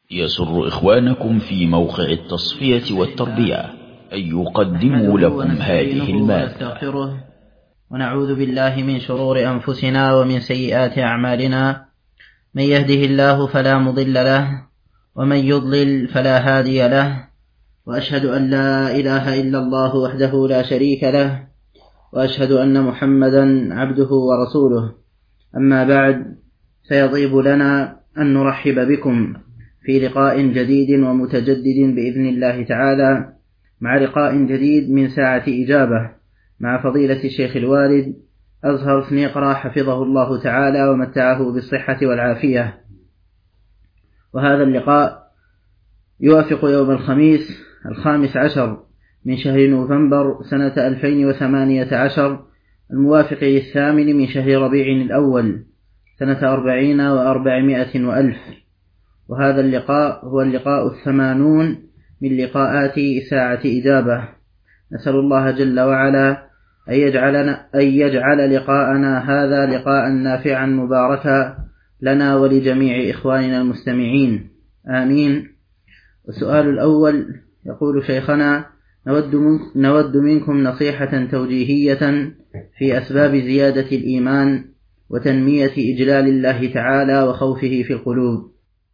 يسر إخوانكم في موقع التصفية والتربية أن يقدموا لكم هذه المادة. ونعوذ بالله من شرور أنفسنا ومن سيئات أعمالنا، من يهده الله فلا مضل له ومن يضلل فلا هادي له، وأشهد أن لا إله إلا الله وحده لا شريك له، وأشهد أن محمدا عبده ورسوله. أما بعد، فيطيب لنا أن نرحب بكم في لقاء جديد ومتجدد بإذن الله تعالى، مع لقاء جديد من ساعة إجابة مع فضيلة الشيخ الوالد أزهر سنيقرة حفظه الله تعالى ومتعه بالصحة والعافية. وهذا اللقاء يوافق يوم الخميس 15 من شهر نوفمبر سنة 2018، الموافق 8 من شهر ربيع الأول سنة 40 و400 وألف. وهذا اللقاء هو اللقاء 80 من لقاءات ساعة إجابة. نسأل الله جل وعلا أن يجعل لقاءنا هذا لقاء نافعا مباركا لنا ولجميع إخواننا المستمعين، آمين. والسؤال الأول يقول شيخنا: نود منكم نصيحة توجيهية في أسباب زيادة الإيمان وتنمية إجلال الله تعالى وخوفه في القلوب.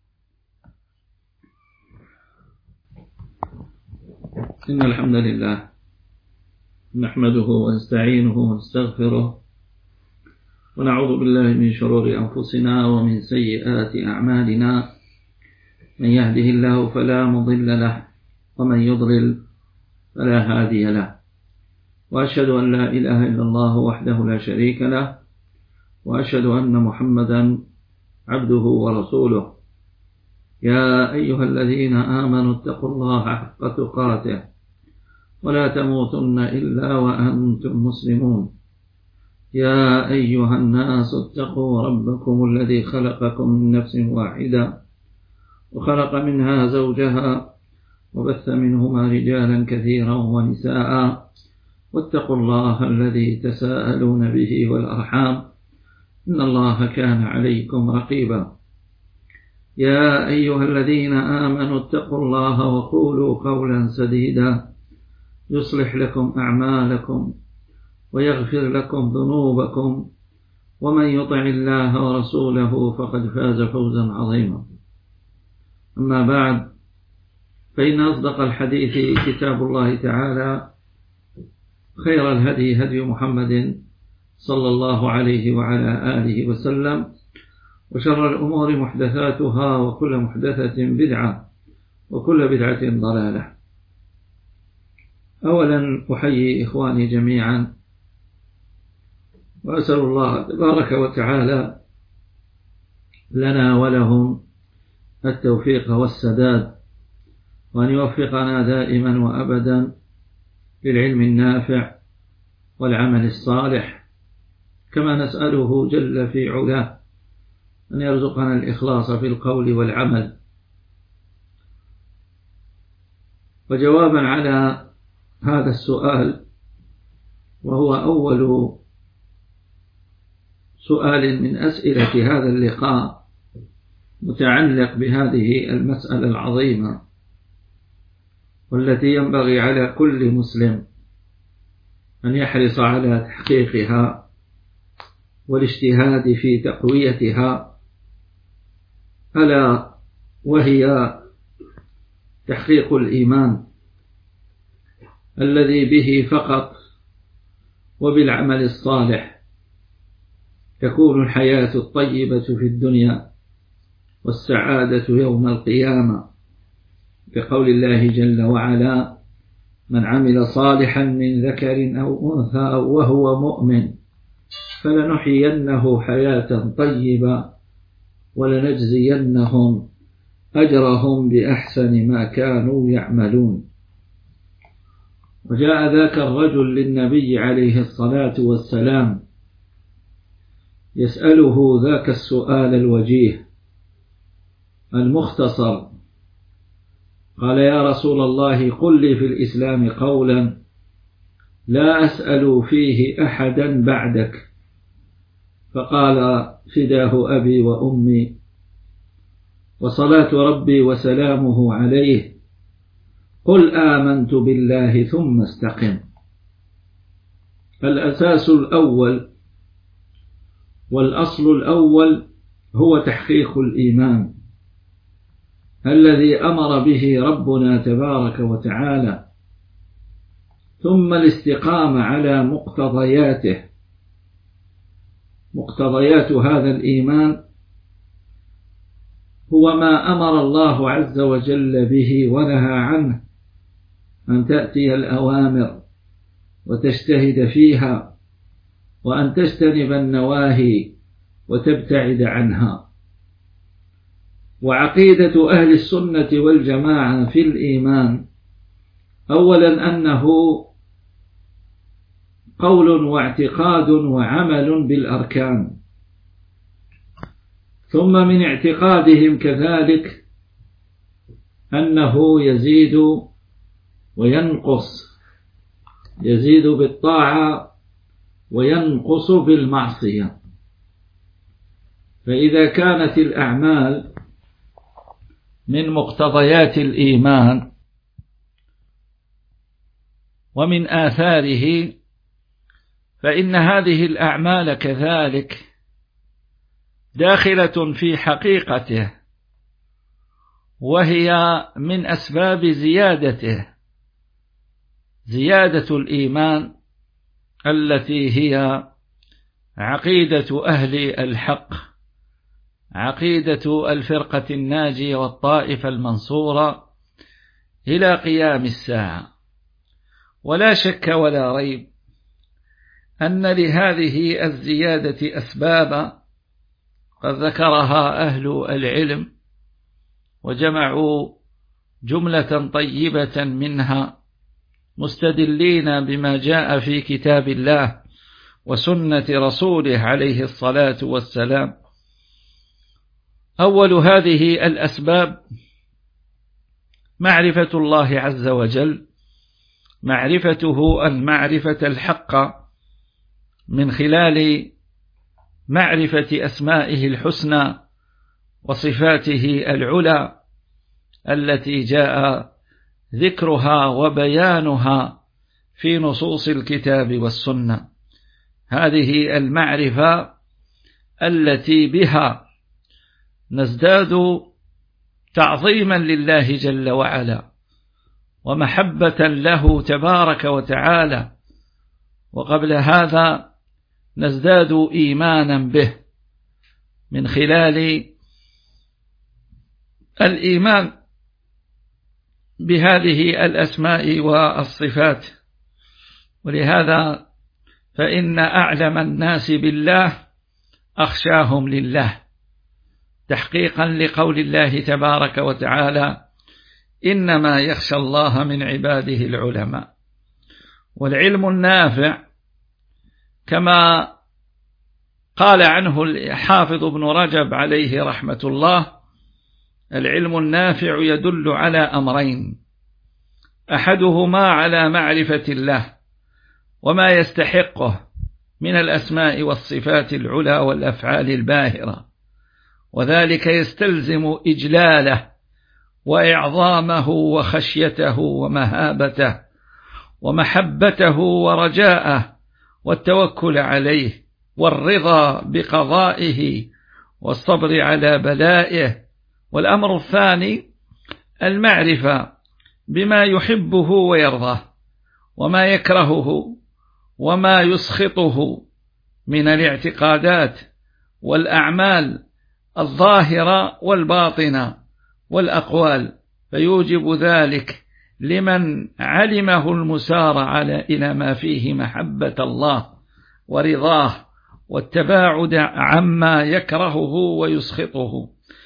إن الحمد لله نحمده ونستعينه ونستغفره، ونعوذ بالله من شرور أنفسنا ومن سيئات أعمالنا، من يهده الله فلا مضل له ومن يضلل فلا هادي له، وأشهد أن لا إله إلا الله وحده لا شريك له، وأشهد أن محمدا عبده ورسوله. يا أيها الذين آمنوا اتقوا الله حق تقاته ولا تموتن إلا وأنتم مسلمون. يا أيها الناس اتقوا ربكم الذي خلقكم من نفس واحدة وخلق منها زوجها وبث منهما رجالا كثيرا ونساء، واتقوا الله الذي تساءلون به والأرحام، إن الله كان عليكم رقيبا. يا أيها الذين آمنوا اتقوا الله وقولوا قولا سديدا يصلح لكم أعمالكم ويغفر لكم ذنوبكم، ومن يطع الله ورسوله فقد فاز فوزا عظيما. أما بعد، فإن أصدق الحديث كتاب الله تعالى، خير الهدي هدي محمد صلى الله عليه وعلى آله وسلم، وشر الأمور محدثاتها، وكل محدثة بدعة، وكل بدعة ضلالة. أولا أحيي إخواني جميعا، وأسأل الله تبارك وتعالى لنا ولهم التوفيق والسداد، وأن يوفقنا دائما وأبدا للعلم النافع والعمل الصالح، كما نسأله جل في علاه أن يرزقنا الإخلاص في القول والعمل. وجوابا على هذا السؤال، وهو أول سؤال من أسئلة هذا اللقاء متعلق بهذه المسألة العظيمة، والتي ينبغي على كل مسلم أن يحرص على تحقيقها والاجتهاد في تقويتها، ألا وهي تحقيق الإيمان الذي به فقط وبالعمل الصالح تكون الحياة الطيبة في الدنيا والسعادة يوم القيامة، بقول الله جل وعلا: من عمل صالحا من ذكر أو أنثى وهو مؤمن فلنحيينه حياة طيبة ولنجزينهم أجرهم بأحسن ما كانوا يعملون. وجاء ذاك الرجل للنبي عليه الصلاة والسلام يسأله ذاك السؤال الوجيه المختصر، قال: يا رسول الله، قل لي في الإسلام قولا لا أسأل فيه أحدا بعدك. فقال: فداه أبي وأمي، وصلاة ربي وسلامه عليه: قل آمنت بالله ثم استقم. الأساس الأول والأصل الأول هو تحقيق الإيمان الذي أمر به ربنا تبارك وتعالى، ثم الاستقامة على مقتضياته. مقتضيات هذا الإيمان هو ما أمر الله عز وجل به ونهى عنه، أن تأتي الأوامر وتجتهد فيها، وأن تجتنب النواهي وتبتعد عنها. وعقيدة أهل السنة والجماعة في الإيمان أولا أنه قول واعتقاد وعمل بالأركان، ثم من اعتقادهم كذلك أنه يزيد وينقص، يزيد بالطاعة وينقص بالمعصية. فإذا كانت الأعمال من مقتضيات الإيمان ومن آثاره، فإن هذه الأعمال كذلك داخلة في حقيقته، وهي من أسباب زيادته، زيادة الإيمان التي هي عقيدة أهل الحق، عقيدة الفرقة الناجية والطائفة المنصورة إلى قيام الساعة. ولا شك ولا ريب أن لهذه الزيادة أسبابا قد ذكرها أهل العلم وجمعوا جملة طيبة منها، مستدلين بما جاء في كتاب الله وسنة رسوله عليه الصلاة والسلام. أول هذه الأسباب معرفة الله عز وجل، معرفته المعرفة الحق من خلال معرفة أسمائه الحسنى وصفاته العلى التي جاء ذكرها وبيانها في نصوص الكتاب والسنة. هذه المعرفة التي بها نزداد تعظيما لله جل وعلا ومحبة له تبارك وتعالى، وقبل هذا نزداد إيمانا به من خلال الإيمان بهذه الأسماء والصفات. ولهذا فإن أعلم الناس بالله أخشاهم لله، تحقيقا لقول الله تبارك وتعالى: إنما يخشى الله من عباده العلماء. والعلم النافع كما قال عنه الحافظ ابن رجب عليه رحمة الله: العلم النافع يدل على أمرين: أحدهما على معرفة الله وما يستحقه من الأسماء والصفات العلى والأفعال الباهرة، وذلك يستلزم إجلاله وإعظامه وخشيته ومهابته ومحبته ورجاءه والتوكل عليه والرضا بقضائه والصبر على بلائه. والأمر الثاني المعرفة بما يحبه ويرضاه وما يكرهه وما يسخطه من الاعتقادات والأعمال الظاهرة والباطنة والأقوال، فيوجب ذلك لمن علمه المسار إلى ما فيه محبة الله ورضاه والتباعد عما يكرهه ويسخطه.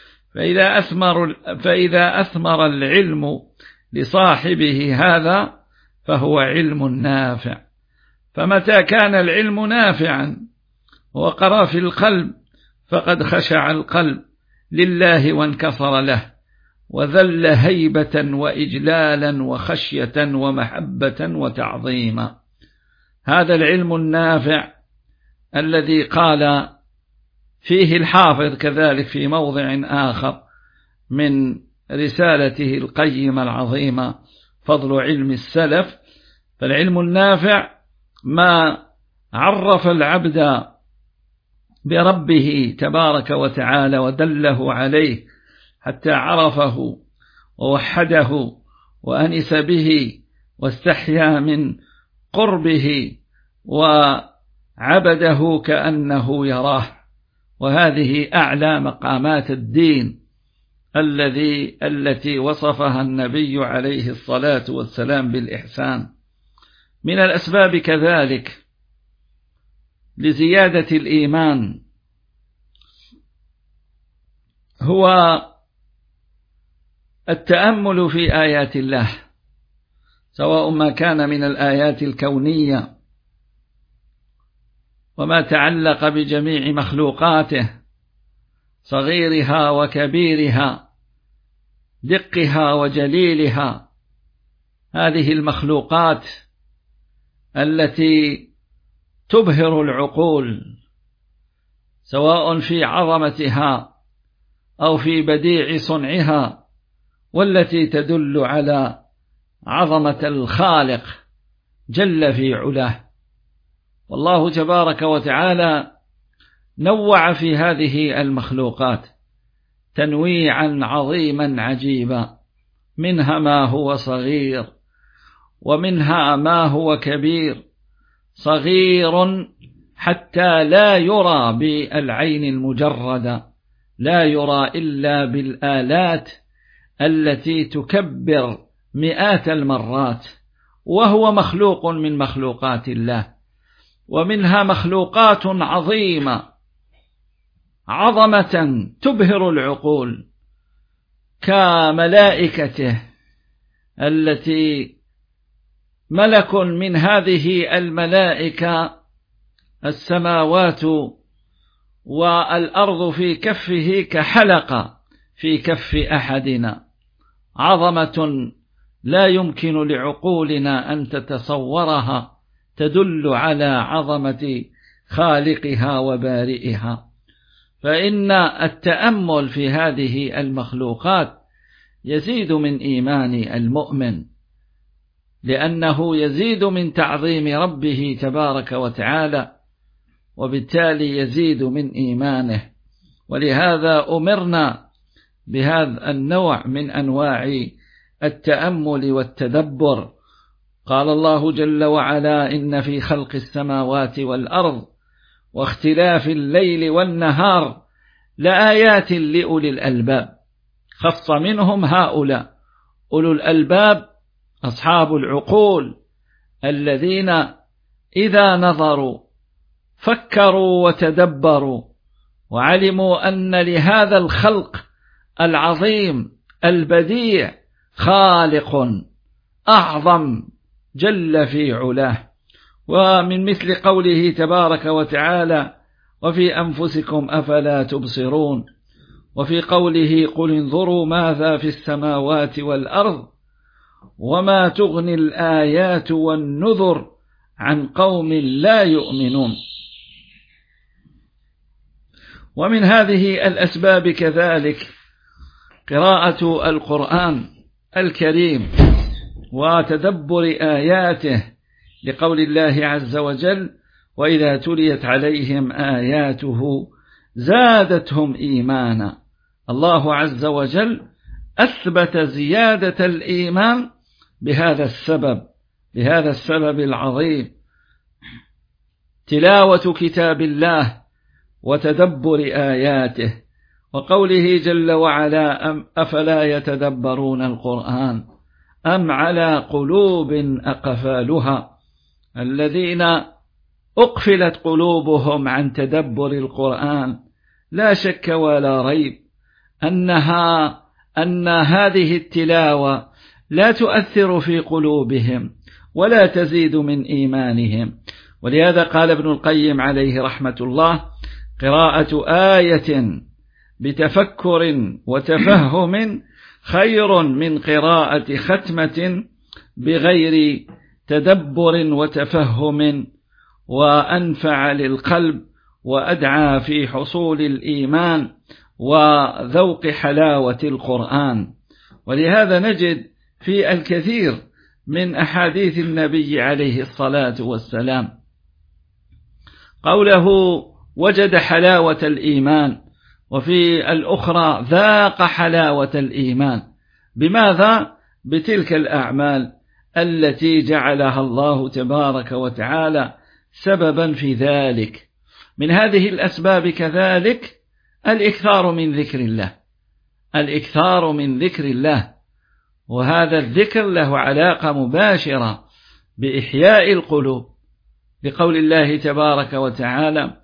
فإذا أثمر العلم لصاحبه هذا فهو علم نافع. فمتى كان العلم نافعا وقر في القلب فقد خشع القلب لله وانكسر له وذل هيبة وإجلالا وخشية ومحبة وتعظيما. هذا العلم النافع الذي قال فيه الحافظ كذلك في موضع آخر: من رسالته القيمة العظيمة فضل علم السلف. فالعلم النافع ما عرف العبد بربه تبارك وتعالى ودله عليه حتى عرفه ووحده وأنس به واستحيا من قربه وعبده كأنه يراه. وهذه أعلى مقامات الدين التي وصفها النبي عليه الصلاة والسلام بالإحسان. من الأسباب كذلك لزيادة الإيمان هو التأمل في آيات الله، سواء ما كان من الآيات الكونية وما تعلق بجميع مخلوقاته صغيرها وكبيرها دقها وجليلها. هذه المخلوقات التي تبهر العقول سواء في عظمتها أو في بديع صنعها، والتي تدل على عظمة الخالق جل في علاه. والله تبارك وتعالى نوع في هذه المخلوقات تنويعا عظيما عجيبا، منها ما هو صغير ومنها ما هو كبير. صغير حتى لا يرى بالعين المجردة، لا يرى إلا بالآلات التي تكبر مئات المرات، وهو مخلوق من مخلوقات الله. ومنها مخلوقات عظيمة عظمة تبهر العقول كملائكته التي ملك من هذه الملائكة السماوات والأرض في كفه كحلقة في كف أحدنا. عظمة لا يمكن لعقولنا أن تتصورها، تدل على عظمة خالقها وبارئها. فإن التأمل في هذه المخلوقات يزيد من إيمان المؤمن، لأنه يزيد من تعظيم ربه تبارك وتعالى، وبالتالي يزيد من إيمانه. ولهذا أمرنا بهذا النوع من أنواع التأمل والتدبر. قال الله جل وعلا: إن في خلق السماوات والأرض واختلاف الليل والنهار لآيات لأولي الألباب. خص منهم هؤلاء أولو الألباب أصحاب العقول الذين إذا نظروا فكروا وتدبروا وعلموا أن لهذا الخلق العظيم البديع خالق أعظم جل في علاه. ومن مثل قوله تبارك وتعالى: وفي أنفسكم أفلا تبصرون، وفي قوله: قل انظروا ماذا في السماوات والأرض وما تغني الآيات والنذر عن قوم لا يؤمنون. ومن هذه الأسباب كذلك قراءة القرآن الكريم وتدبر آياته، لقول الله عز وجل: وإذا تليت عليهم آياته زادتهم إيمانا. الله عز وجل أثبت زيادة الإيمان بهذا السبب العظيم، تلاوة كتاب الله وتدبر آياته. وقوله جل وعلا: أفلا يتدبرون القرآن أم على قلوب أقفالها. الذين أقفلت قلوبهم عن تدبر القرآن لا شك ولا ريب أن هذه التلاوة لا تؤثر في قلوبهم ولا تزيد من إيمانهم. ولهذا قال ابن القيم عليه رحمة الله: قراءة آية بتفكر وتفهم خير من قراءة ختمة بغير تدبر وتفهم، وأنفع للقلب وأدعى في حصول الإيمان وذوق حلاوة القرآن. ولهذا نجد في الكثير من أحاديث النبي عليه الصلاة والسلام قوله وجد حلاوة الإيمان، وفي الأخرى ذاق حلاوة الإيمان. بماذا؟ بتلك الأعمال التي جعلها الله تبارك وتعالى سببا في ذلك. من هذه الأسباب كذلك الإكثار من ذكر الله، الإكثار من ذكر الله، وهذا الذكر له علاقة مباشرة بإحياء القلوب، لقول الله تبارك وتعالى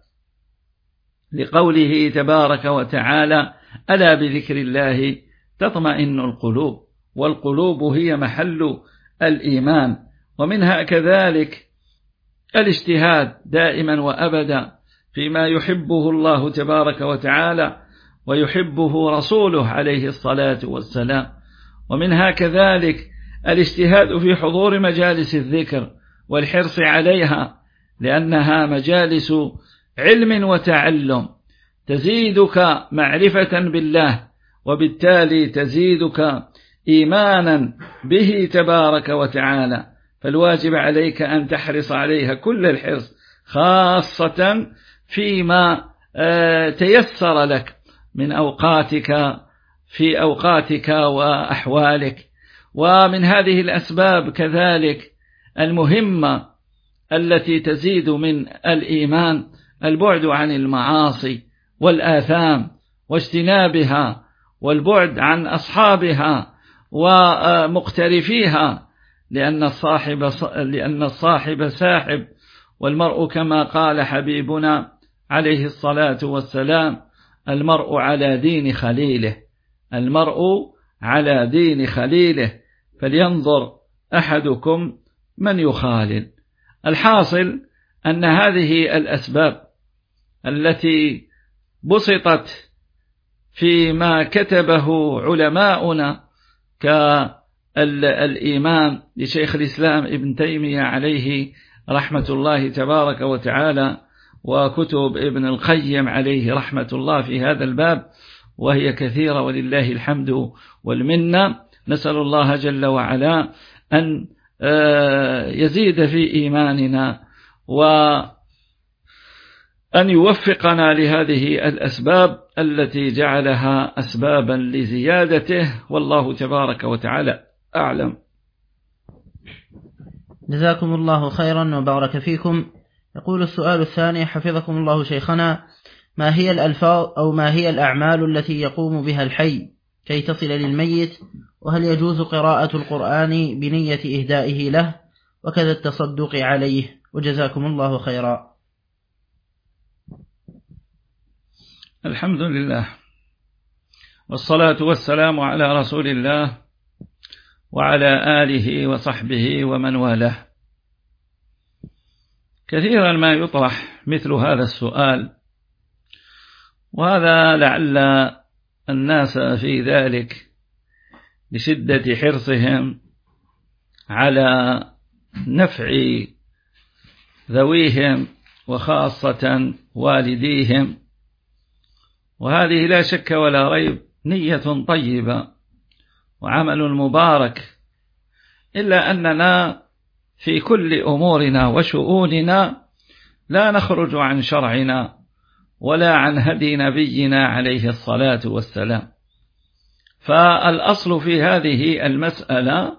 لقوله تبارك وتعالى ألا بذكر الله تطمئن القلوب، والقلوب هي محل الإيمان. ومنها كذلك الاجتهاد دائما وأبدا فيما يحبه الله تبارك وتعالى ويحبه رسوله عليه الصلاة والسلام. ومنها كذلك الاجتهاد في حضور مجالس الذكر والحرص عليها، لأنها مجالس علم وتعلم تزيدك معرفة بالله، وبالتالي تزيدك إيمانا به تبارك وتعالى. فالواجب عليك أن تحرص عليها كل الحرص، خاصة فيما تيسر لك من أوقاتك في أوقاتك وأحوالك. ومن هذه الأسباب كذلك المهمة التي تزيد من الإيمان البعد عن المعاصي والآثام واجتنابها، والبعد عن أصحابها ومقترفيها، لأن الصاحب ساحب، والمرء كما قال حبيبنا عليه الصلاة والسلام المرء على دين خليله، المرء على دين خليله، فلينظر أحدكم من يخالل. الحاصل أن هذه الأسباب التي بسطت فيما كتبه علماؤنا كالإيمان لشيخ الإسلام ابن تيمية عليه رحمة الله تبارك وتعالى، وكتب ابن القيم عليه رحمة الله في هذا الباب، وهي كثيرة ولله الحمد والمنة. نسأل الله جل وعلا أن يزيد في إيماننا، وأن يوفقنا لهذه الأسباب التي جعلها أسبابا لزيادته، والله تبارك وتعالى أعلم. جزاكم الله خيرا وبارك فيكم. يقول السؤال الثاني حفظكم الله شيخنا: ما هي الألفاظ أو ما هي الأعمال التي يقوم بها الحي كي تصل للميت؟ وهل يجوز قراءة القرآن بنية إهدائه له وكذا التصدق عليه؟ وجزاكم الله خيرا. الحمد لله، والصلاة والسلام على رسول الله وعلى آله وصحبه ومن والاه. كثيرا ما يطرح مثل هذا السؤال، وهذا لعل الناس في ذلك لشدة حرصهم على نفع ذويهم وخاصة والديهم، وهذه لا شك ولا ريب نية طيبة وعمل مبارك، إلا أننا في كل أمورنا وشؤوننا لا نخرج عن شرعنا ولا عن هدي نبينا عليه الصلاة والسلام. فالأصل في هذه المسألة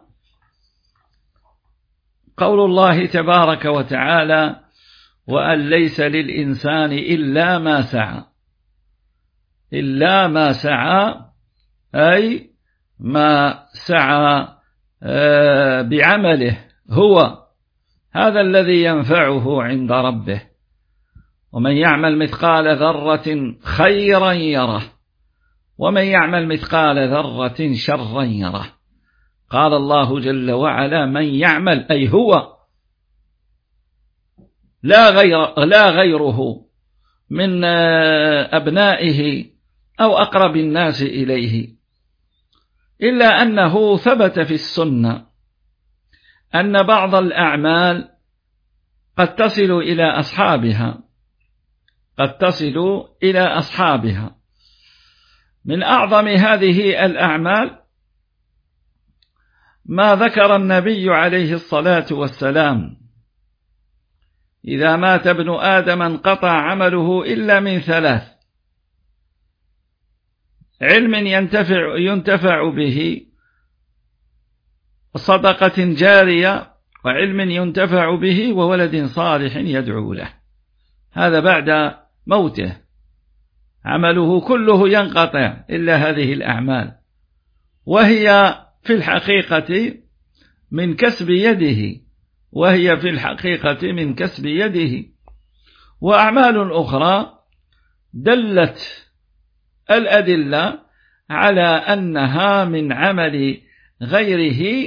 قول الله تبارك وتعالى: وأن ليس للإنسان إلا ما سعى. إلا ما سعى أي ما سعى بعمله هو، هذا الذي ينفعه عند ربه. ومن يعمل مثقال ذرة خيرا يره، ومن يعمل مثقال ذرة شرا يره. قال الله جل وعلا: من يعمل أي هو، لا غيره من أبنائه أو أقرب الناس إليه، إلا أنه ثبت في السنة أن بعض الأعمال قد تصل إلى أصحابها، من أعظم هذه الأعمال ما ذكر النبي عليه الصلاة والسلام: إذا مات ابن آدم انقطع عمله إلا من 3: علم ينتفع به، وصدقة جارية، وعلم ينتفع به، وولد صالح يدعو له. هذا بعد موته عمله كله ينقطع إلا هذه الأعمال، وهي في الحقيقة من كسب يده، وأعمال أخرى دلت الأدلة على أنها من عمل غيره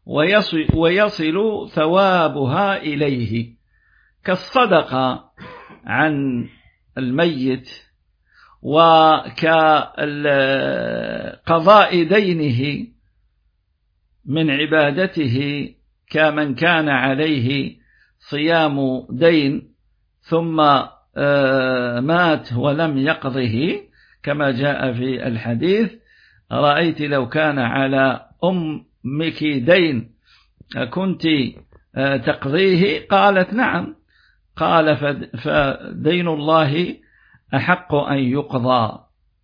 ويصل ثوابها إليه، كالصدقة عن الميت، وكقضاء دينه من عبادته، كمن كان عليه صيام دين ثم مات ولم يقضه، كما جاء في الحديث: رأيت لو كان على أمك دين كنت تقضيه؟ قالت: نعم. قال: فدين الله أحق أن يقضى.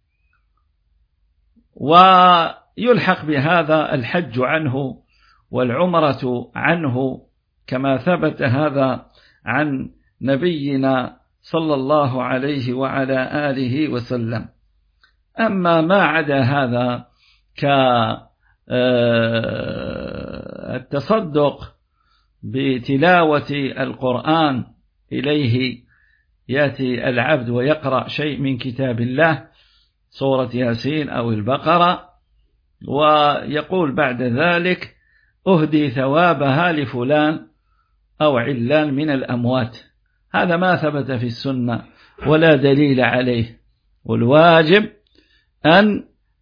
ويلحق بهذا الحج عنه والعمرة عنه، كما ثبت هذا عن نبينا صلى الله عليه وعلى آله وسلم. أما ما عدا هذا كالتصدق بتلاوة القرآن، إليه يأتي العبد ويقرأ شيء من كتاب الله، سورة ياسين أو البقرة، ويقول بعد ذلك: أهدي ثوابها لفلان أو علان من الأموات. هذا ما ثبت في السنة ولا دليل عليه، والواجب أن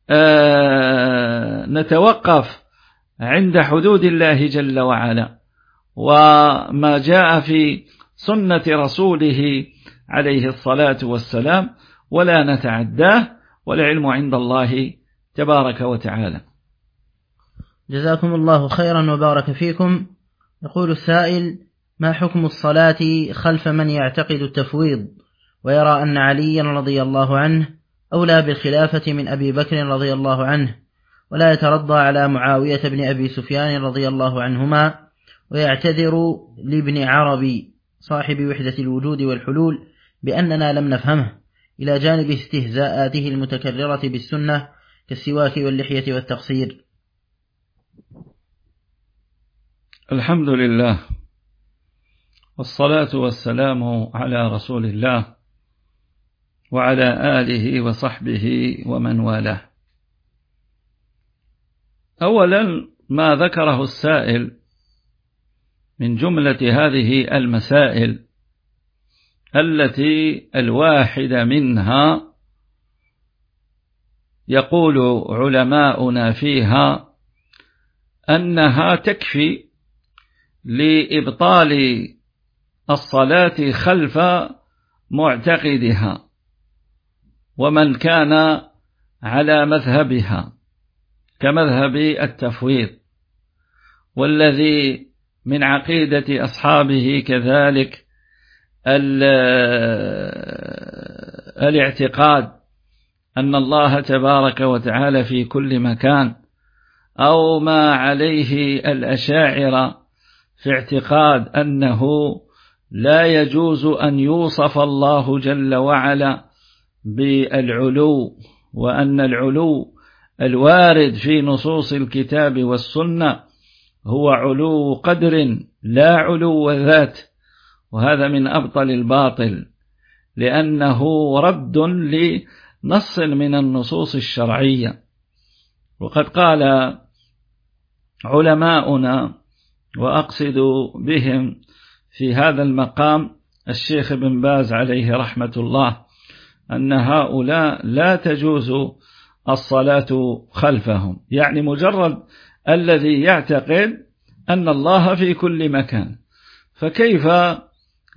نتوقف عند حدود الله جل وعلا، وما جاء في سنة رسوله عليه الصلاة والسلام، ولا نتعداه، والعلم عند الله تبارك وتعالى. جزاكم الله خيرا وبارك فيكم. يقول السائل: ما حكم الصلاة خلف من يعتقد التفويض ويرى أن عليا رضي الله عنه أولى بالخلافة من أبي بكر رضي الله عنه، ولا يترضى على معاوية بن أبي سفيان رضي الله عنهما، ويعتذر لابن عربي صاحب وحدة الوجود والحلول بأننا لم نفهمه، إلى جانب استهزاءاته المتكررة بالسنة كالسواك واللحية والتقصير؟ الحمد لله، والصلاة والسلام على رسول الله وعلى آله وصحبه ومن والاه. أولا، ما ذكره السائل من جملة هذه المسائل التي الواحدة منها يقول علماؤنا فيها أنها تكفي لإبطال الصلاة خلف معتقدها ومن كان على مذهبها كمذهب التفويض، والذي من عقيدة أصحابه كذلك الاعتقاد أن الله تبارك وتعالى في كل مكان، أو ما عليه الأشاعرة في اعتقاد أنه لا يجوز أن يوصف الله جل وعلا بالعلو، وأن العلو الوارد في نصوص الكتاب والسنة هو علو قدر لا علو ذات، وهذا من أبطل الباطل، لأنه رد لنص من النصوص الشرعية. وقد قال علماؤنا، وأقصد بهم في هذا المقام الشيخ ابن باز عليه رحمة الله، أن هؤلاء لا تجوز الصلاة خلفهم، يعني مجرد الذي يعتقد أن الله في كل مكان، فكيف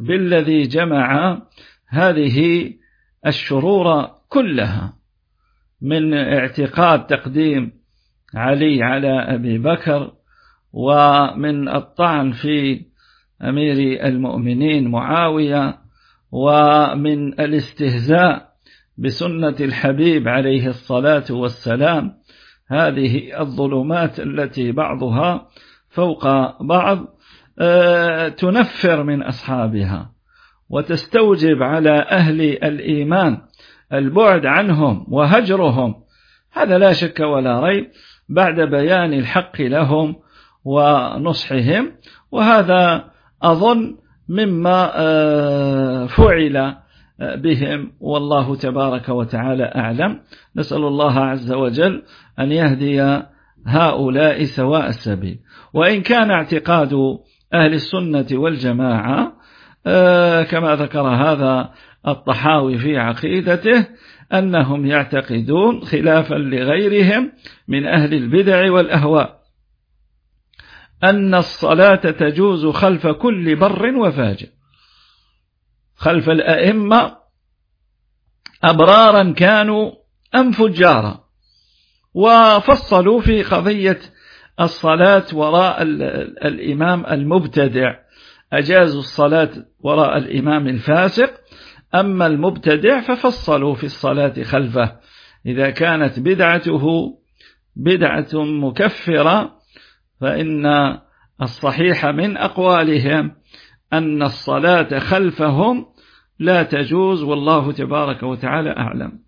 بالذي جمع هذه الشرور كلها؟ من اعتقاد تقديم علي على أبي بكر، ومن الطعن في أمير المؤمنين معاوية، ومن الاستهزاء بسنة الحبيب عليه الصلاة والسلام. هذه الظلمات التي بعضها فوق بعض تنفر من أصحابها، وتستوجب على أهل الإيمان البعد عنهم وهجرهم، هذا لا شك ولا ريب، بعد بيان الحق لهم ونصحهم. وهذا أظن مما فعل بهم، والله تبارك وتعالى أعلم. نسأل الله عز وجل أن يهدي هؤلاء سواء السبيل. وإن كان اعتقاد أهل السنة والجماعة كما ذكر هذا الطحاوي في عقيدته أنهم يعتقدون خلافا لغيرهم من أهل البدع والأهواء أن الصلاة تجوز خلف كل بر وفاجر، خلف الأئمة أبرارا كانوا أم فجارا. وفصلوا في قضية الصلاة وراء الإمام المبتدع، أجازوا الصلاة وراء الإمام الفاسق، أما المبتدع ففصلوا في الصلاة خلفه إذا كانت بدعته بدعة مكفرة، فإن الصحيح من أقوالهم أن الصلاة خلفهم لا تجوز، والله تبارك وتعالى أعلم.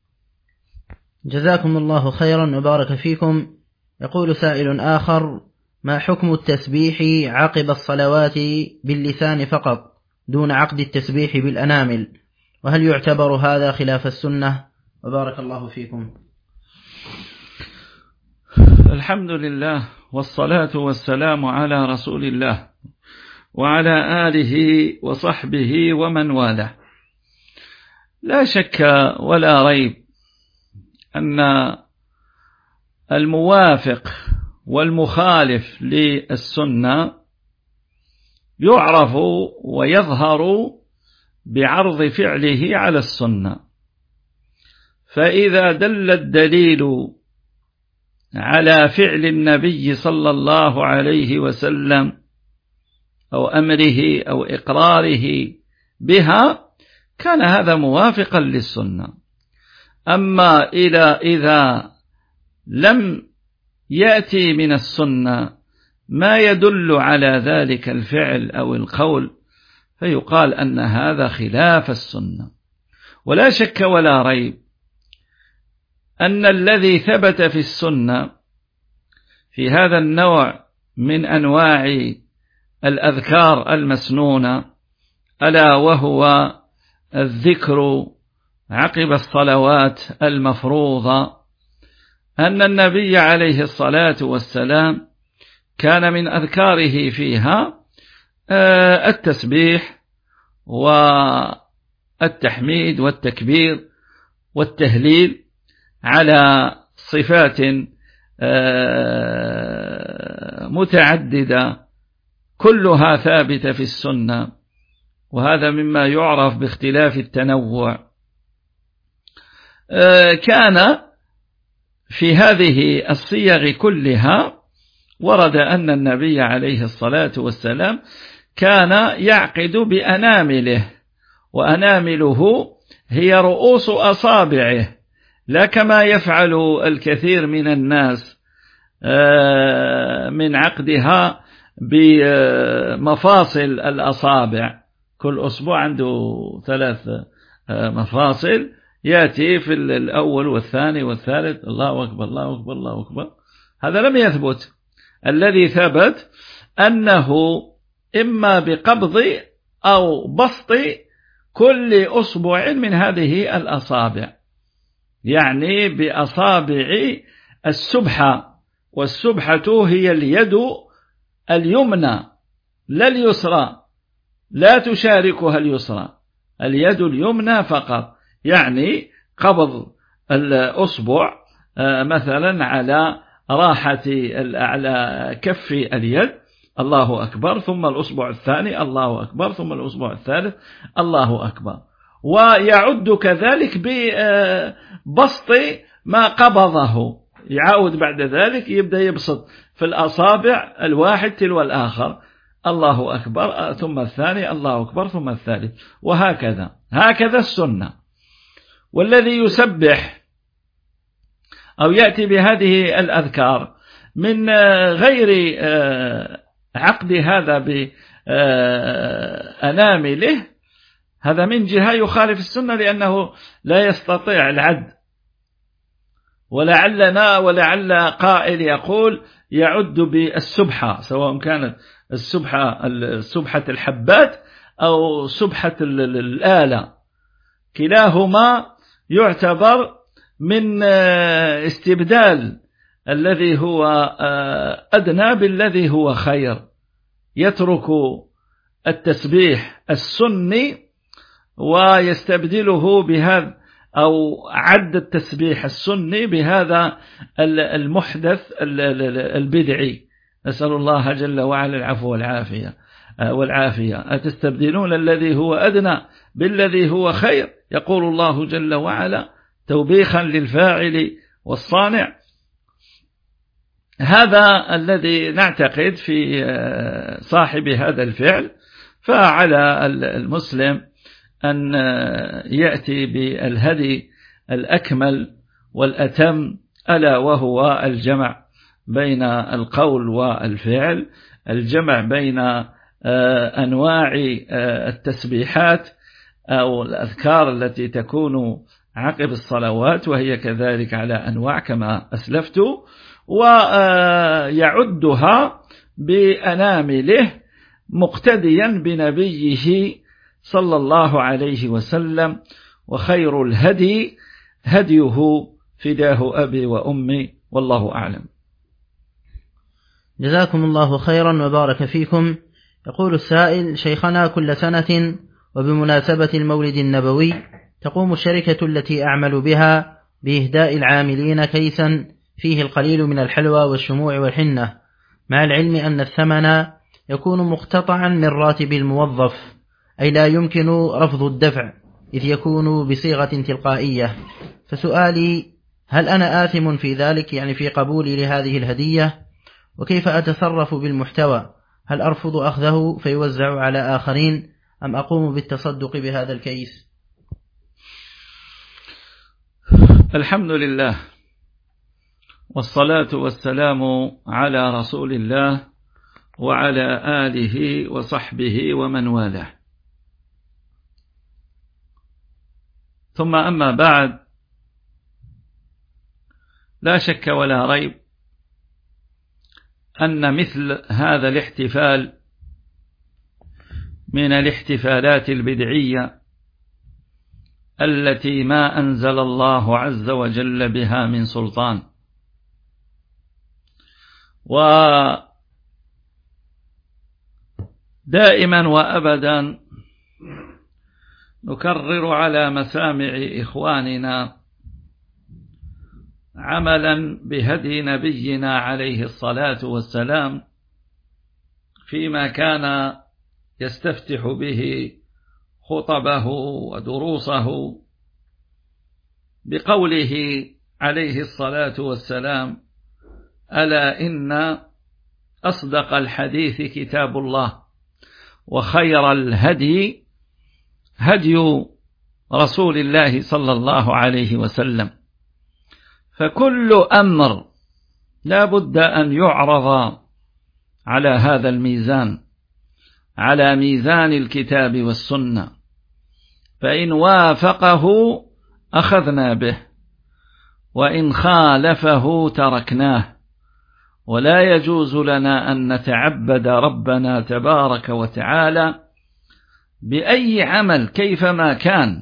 جزاكم الله خيرا وبارك فيكم. يقول سائل آخر: ما حكم التسبيح عقب الصلوات باللسان فقط دون عقد التسبيح بالأنامل، وهل يعتبر هذا خلاف السنة؟ وبارك الله فيكم. الحمد لله والصلاة والسلام على رسول الله وعلى آله وصحبه ومن والاه. لا شك ولا ريب أن الموافق والمخالف للسنة يعرف ويظهر بعرض فعله على السنة، فإذا دل الدليل على فعل النبي صلى الله عليه وسلم أو أمره أو إقراره بها كان هذا موافقا للسنة. أما إذا لم يأتي من السنة ما يدل على ذلك الفعل أو القول فيقال أن هذا خلاف السنة. ولا شك ولا ريب أن الذي ثبت في السنة في هذا النوع من أنواع الأذكار المسنونة، ألا وهو الذكر عقب الصلوات المفروضة، أن النبي عليه الصلاة والسلام كان من أذكاره فيها التسبيح والتحميد والتكبير والتهليل على صفات متعددة كلها ثابتة في السنة، وهذا مما يعرف باختلاف التنوع. كان في هذه الصيغ كلها ورد أن النبي عليه الصلاة والسلام كان يعقد بأنامله، وأنامله هي رؤوس أصابعه، لا كما يفعل الكثير من الناس من عقدها بمفاصل الأصابع. كل أسبوع عنده 3 مفاصل، يأتي في الأول والثاني والثالث الله أكبر الله أكبر الله أكبر. هذا لم يثبت. الذي ثبت أنه إما بقبض أو بسط كل أصبع من هذه الأصابع، يعني بأصابع السبحة، والسبحة هي اليد اليمنى لا اليسرى، لا تشاركها اليسرى، اليد اليمنى فقط، يعني قبض الأصبع مثلا على راحة على كف اليد الله أكبر، ثم الأصبع الثاني الله أكبر، ثم الأصبع الثالث الله أكبر، ويعد كذلك ببسط ما قبضه يعاود بعد ذلك يبدأ يبسط في الأصابع الواحد تلو الآخر، الله أكبر ثم الثاني، الله أكبر ثم الثالث، وهكذا. هكذا السنة. والذي يسبح أو يأتي بهذه الأذكار من غير عقد هذا بأنامله، هذا من جهة يخالف السنة، لأنه لا يستطيع العد. ولعل قائل يقول يعد بالسبحة، سواء كانت سبحة الحبات أو سبحة الآلة، كلاهما يعتبر من استبدال الذي هو أدنى بالذي هو خير. يترك التسبيح السني ويستبدله بهذا، أو عد التسبيح السني بهذا المحدث البدعي. نسأل الله جل وعلا العفو والعافية. أتستبدلون الذي هو أدنى بالذي هو خير؟ يقول الله جل وعلا توبيخا للفاعل والصانع. هذا الذي نعتقد في صاحب هذا الفعل. فعلى المسلم أن يأتي بالهدي الأكمل والأتم، ألا وهو الجمع بين القول والفعل، الجمع بين أنواع التسبيحات أو الأذكار التي تكون عقب الصلوات، وهي كذلك على أنواع كما أسلفت، ويعدها بأنامله مقتديا بنبيه صلى الله عليه وسلم. وخير الهدي هديه فداه أبي وأمي، والله أعلم. جزاكم الله خيرا وبارك فيكم. يقول السائل: شيخنا، كل سنة وبمناسبة المولد النبوي تقوم الشركة التي أعمل بها بإهداء العاملين كيسا فيه القليل من الحلوى والشموع والحنة، مع العلم أن الثمن يكون مقتطعا من راتب الموظف، أي لا يمكن رفض الدفع إذ يكون بصيغة تلقائية. فسؤالي: هل أنا آثم في ذلك، يعني في قبولي لهذه الهدية؟ وكيف أتصرف بالمحتوى؟ هل أرفض أخذه فيوزع على آخرين، أم أقوم بالتصدق بهذا الكيس؟ الحمد لله، والصلاة والسلام على رسول الله وعلى آله وصحبه ومن والاه، ثم أما بعد. لا شك ولا ريب أن مثل هذا الاحتفال من الاحتفالات البدعية التي ما أنزل الله عز وجل بها من سلطان. ودائما وأبدا نكرر على مسامع إخواننا عملا بهدي نبينا عليه الصلاة والسلام فيما كان يستفتح به خطبه ودروسه بقوله عليه الصلاة والسلام: ألا إن أصدق الحديث كتاب الله، وخير الهدي هدي رسول الله صلى الله عليه وسلم. فكل أمر لا بد أن يعرض على هذا الميزان، على ميزان الكتاب والسنة، فإن وافقه أخذنا به، وإن خالفه تركناه. ولا يجوز لنا أن نتعبد ربنا تبارك وتعالى بأي عمل كيفما كان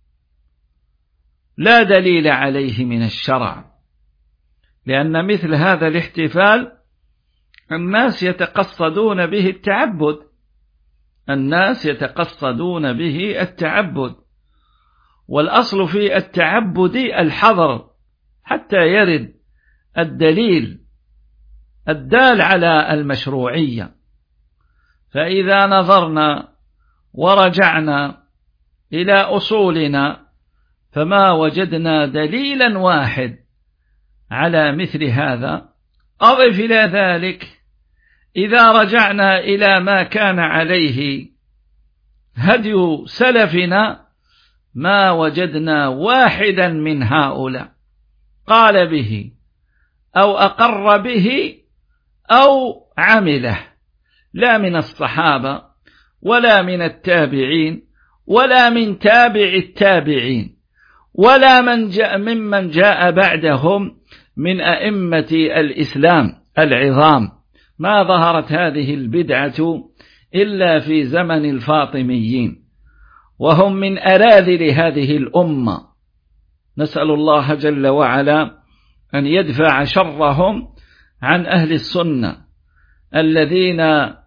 لا دليل عليه من الشرع، لأن مثل هذا الاحتفال الناس يتقصدون به التعبد، الناس يتقصدون به التعبد، والأصل في التعبد الحظر حتى يرد الدليل الدال على المشروعية. فإذا نظرنا ورجعنا إلى أصولنا فما وجدنا دليلا واحد على مثل هذا. أضف إلى ذلك إذا رجعنا إلى ما كان عليه هدي سلفنا ما وجدنا واحدا من هؤلاء قال به أو أقر به أو عمله، لا من الصحابة ولا من التابعين ولا من تابع التابعين ولا ممن جاء بعدهم من أئمة الإسلام العظام. ما ظهرت هذه البدعة إلا في زمن الفاطميين، وهم من أراذل هذه الأمة. نسأل الله جل وعلا أن يدفع شرهم عن أهل السنة الذين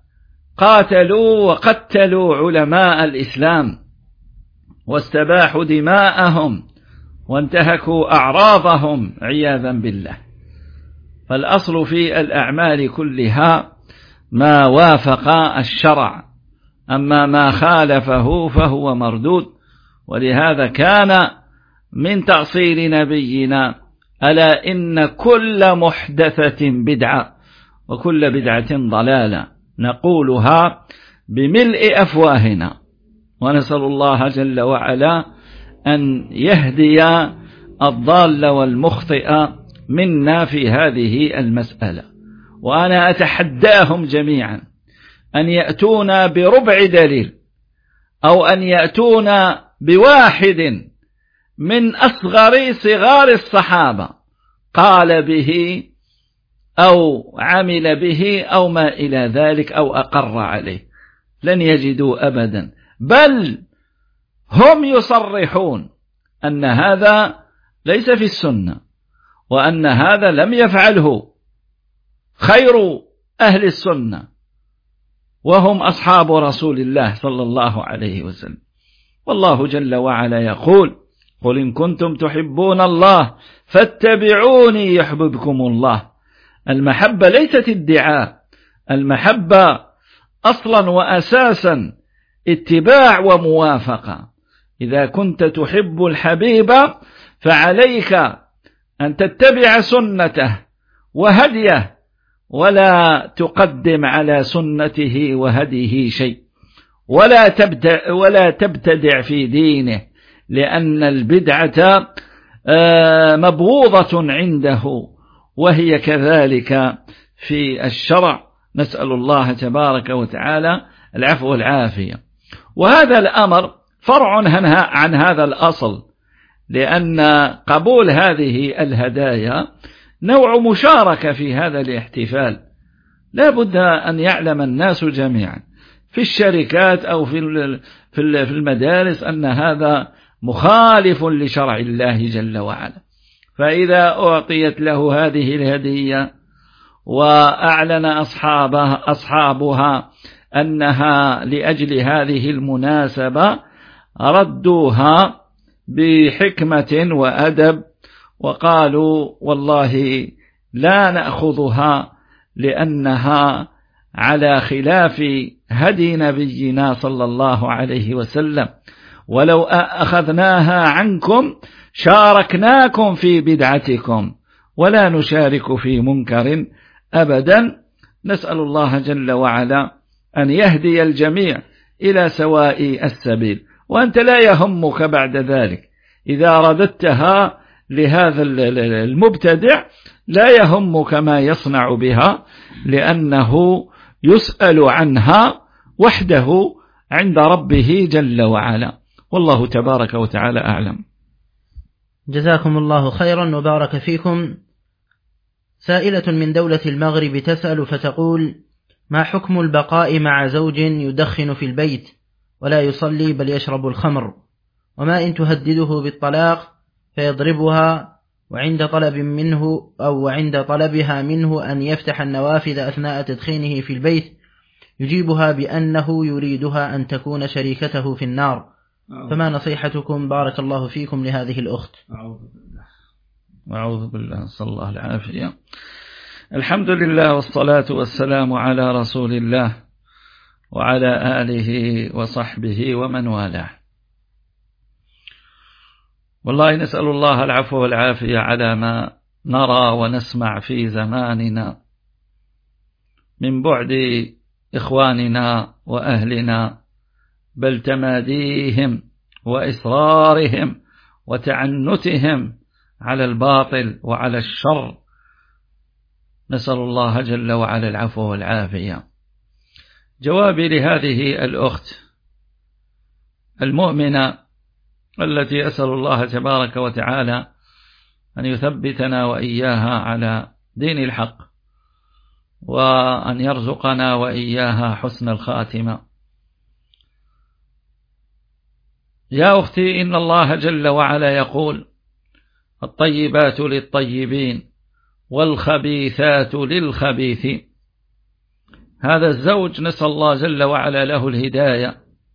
قاتلوا وقتلوا علماء الإسلام واستباحوا دماءهم وانتهكوا أعراضهم عياذا بالله. فالأصل في الأعمال كلها ما وافق الشرع، أما ما خالفه فهو مردود. ولهذا كان من تأصيل نبينا: ألا إن كل محدثة بدعة وكل بدعة ضلالة، نقولها بملء أفواهنا. ونسأل الله جل وعلا أن يهدي الضال والمخطئ منا في هذه المسألة. وأنا أتحداهم جميعا أن يأتونا بربع دليل أو أن يأتونا بواحد من أصغر صغار الصحابة قال به أو عمل به أو ما إلى ذلك أو أقر عليه، لن يجدوا أبدا. بل هم يصرحون أن هذا ليس في السنة وأن هذا لم يفعله خير أهل السنة، وهم أصحاب رسول الله صلى الله عليه وسلم. والله جل وعلا يقول: قل إن كنتم تحبون الله فاتبعوني يحببكم الله. المحبة ليست ادعاء، المحبة أصلا وأساسا اتباع وموافقة. إذا كنت تحب الحبيب فعليك أن تتبع سنته وهديه، ولا تقدم على سنته وهديه شيء، ولا تبتدع في دينه، لأن البدعة مبغوضة عنده، وهي كذلك في الشرع. نسأل الله تبارك وتعالى العفو والعافية. وهذا الأمر فرع عن هذا الأصل، لأن قبول هذه الهدايا نوع مشاركة في هذا الاحتفال. لا بد أن يعلم الناس جميعا في الشركات أو في المدارس أن هذا مخالف لشرع الله جل وعلا. فإذا أعطيت له هذه الهدية وأعلن أصحابها أنها لأجل هذه المناسبة، ردوها بحكمة وأدب وقالوا: والله لا نأخذها لأنها على خلاف هدي نبينا صلى الله عليه وسلم، ولو أخذناها عنكم شاركناكم في بدعتكم ولا نشارك في منكر أبدا. نسأل الله جل وعلا أن يهدي الجميع إلى سواء السبيل. وأنت لا يهمك بعد ذلك إذا رددتها لهذا المبتدع، لا يهمك ما يصنع بها، لأنه يسأل عنها وحده عند ربه جل وعلا. والله تبارك وتعالى أعلم. جزاكم الله خيرا وبارك فيكم. سائلة من دولة المغرب تسأل فتقول: ما حكم البقاء مع زوج يدخن في البيت ولا يصلي بل يشرب الخمر؟ وما إن تهدده بالطلاق فيضربها، وعند طلبها منه أن يفتح النوافذ أثناء تدخينه في البيت يجيبها بأنه يريدها أن تكون شريكته في النار. فما نصيحتكم بارك الله فيكم لهذه الأخت؟ أعوذ بالله، صلى الله العافية. الحمد لله والصلاة والسلام على رسول الله وعلى آله وصحبه ومن والاه. والله نسأل الله العفو والعافية على ما نرى ونسمع في زماننا من بعد إخواننا وأهلنا، بل تماديهم وإصرارهم وتعنتهم على الباطل وعلى الشر. نسأل الله جل وعلا العفو والعافية. جوابي لهذه الأخت المؤمنة التي أسأل الله تبارك وتعالى أن يثبتنا وإياها على دين الحق، وأن يرزقنا وإياها حسن الخاتمة. يا أختي، إن الله جل وعلا يقول: الطيبات للطيبين والخبيثات للخبيثين. هذا الزوج نسأل الله جل وعلا له الهداية،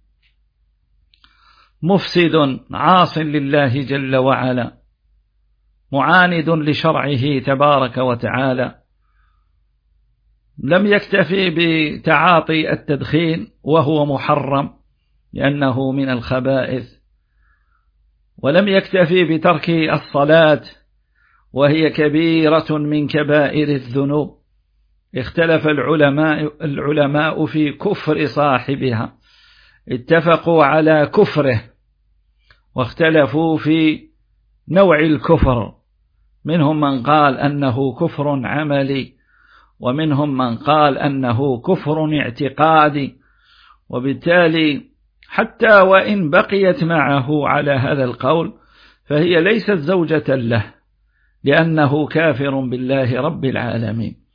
مفسد عاص لله جل وعلا، معاند لشرعه تبارك وتعالى، لم يكتفي بتعاطي التدخين وهو محرم لأنه من الخبائث، ولم يكتفي بترك الصلاة وهي كبيرة من كبائر الذنوب. اختلف العلماء في كفر صاحبها، اتفقوا على كفره واختلفوا في نوع الكفر. منهم من قال أنه كفر عملي، ومنهم من قال أنه كفر اعتقادي، وبالتالي حتى وإن بقيت معه على هذا القول فهي ليست زوجة له، لأنه كافر بالله رب العالمين.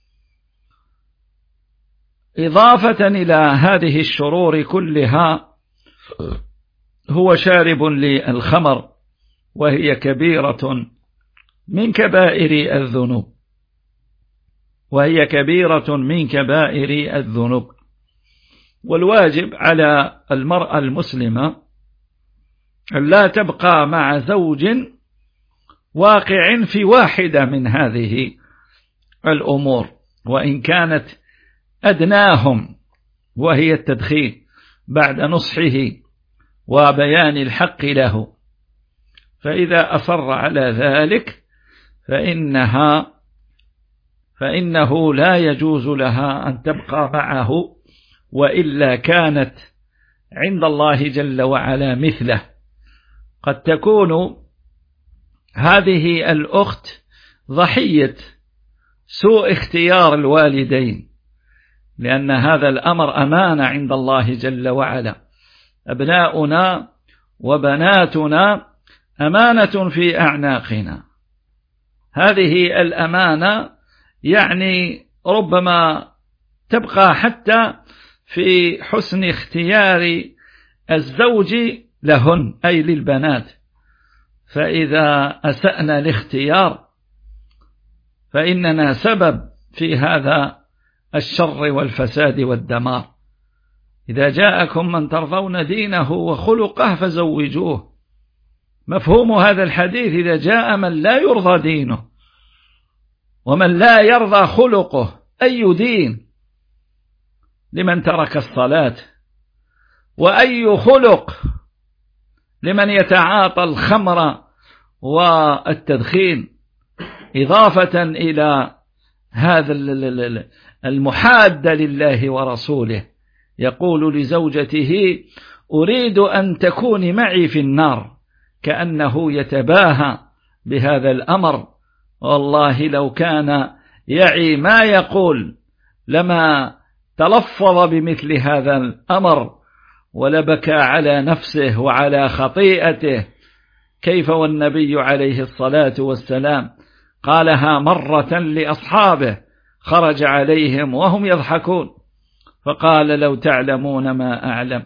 إضافة إلى هذه الشرور كلها، هو شارب للخمر، وهي كبيرة من كبائر الذنوب، وهي كبيرة من كبائر الذنوب. والواجب على المرأة المسلمة أن لا تبقى مع زوج واقع في واحدة من هذه الأمور، وإن كانت أدناهم وهي التدخين، بعد نصحه وبيان الحق له. فإذا أصر على ذلك فإنه لا يجوز لها أن تبقى معه، وإلا كانت عند الله جل وعلا مثله. قد تكون هذه الأخت ضحية سوء اختيار الوالدين، لأن هذا الأمر أمانة عند الله جل وعلا. أبناؤنا وبناتنا أمانة في أعناقنا. هذه الأمانة يعني ربما تبقى حتى في حسن اختيار الزوج لهن، أي للبنات. فإذا أسأنا الاختيار فإننا سبب في هذا الشر والفساد والدمار. إذا جاءكم من ترضون دينه وخلقه فزوجوه. مفهوم هذا الحديث: إذا جاء من لا يرضى دينه ومن لا يرضى خلقه، أي دين لمن ترك الصلاة، وأي خلق لمن يتعاطى الخمر والتدخين، إضافة إلى هذا المحاد لله ورسوله. يقول لزوجته: أريد أن تكوني معي في النار، كأنه يتباهى بهذا الأمر. والله لو كان يعي ما يقول لما تلفظ بمثل هذا الأمر، ولبكى على نفسه وعلى خطيئته. كيف والنبي عليه الصلاة والسلام قالها مرة لأصحابه، خرج عليهم وهم يضحكون فقال: لو تعلمون ما أعلم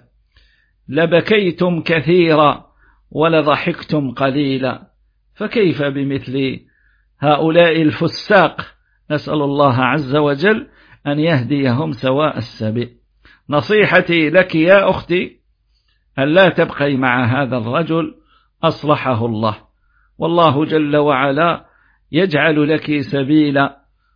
لبكيتم كثيرا ولضحكتم قليلا. فكيف بمثل هؤلاء الفساق؟ نسأل الله عز وجل أن يهديهم سواء السبيل. نصيحتي لك يا أختي أن لا تبقي مع هذا الرجل أصلحه الله، والله جل وعلا يجعل لك سبيلا،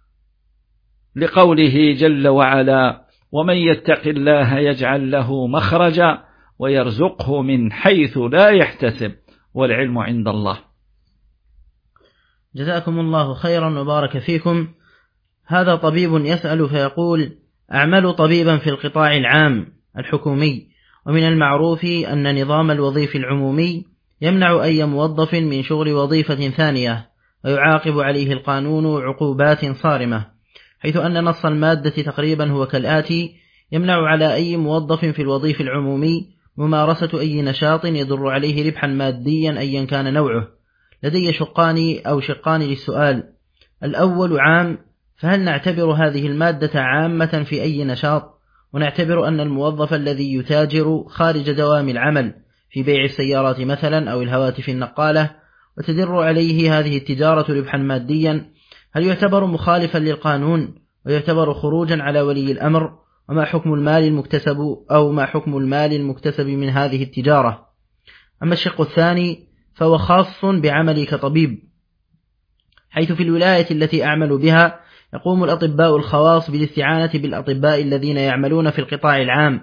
لقوله جل وعلا: ومن يتق الله يجعل له مخرجا ويرزقه من حيث لا يحتسب والعلم عند الله. جزاكم الله خيرا وبارك فيكم. هذا طبيب يسأل فيقول: أعمل طبيبا في القطاع العام الحكومي، ومن المعروف أن نظام الوظيف العمومي يمنع أي موظف من شغل وظيفة ثانية، ويعاقب عليه القانون عقوبات صارمة، حيث أن نص المادة تقريبا هو كالآتي: يمنع على أي موظف في الوظيف العمومي ممارسة أي نشاط يضر عليه ربحا ماديا أيا كان نوعه. لدي شقان للسؤال. الأول عام، فهل نعتبر هذه المادة عامة في أي نشاط، ونعتبر أن الموظف الذي يتاجر خارج دوام العمل في بيع السيارات مثلا أو الهواتف النقالة وتدر عليه هذه التجارة ربحا ماديا، هل يعتبر مخالفا للقانون ويعتبر خروجا على ولي الأمر؟ وما حكم المال المكتسب من هذه التجارة؟ أما الشق الثاني فهو خاص بعملي كطبيب، حيث في الولاية التي أعمل بها يقوم الأطباء الخواص بالاستعانة بالأطباء الذين يعملون في القطاع العام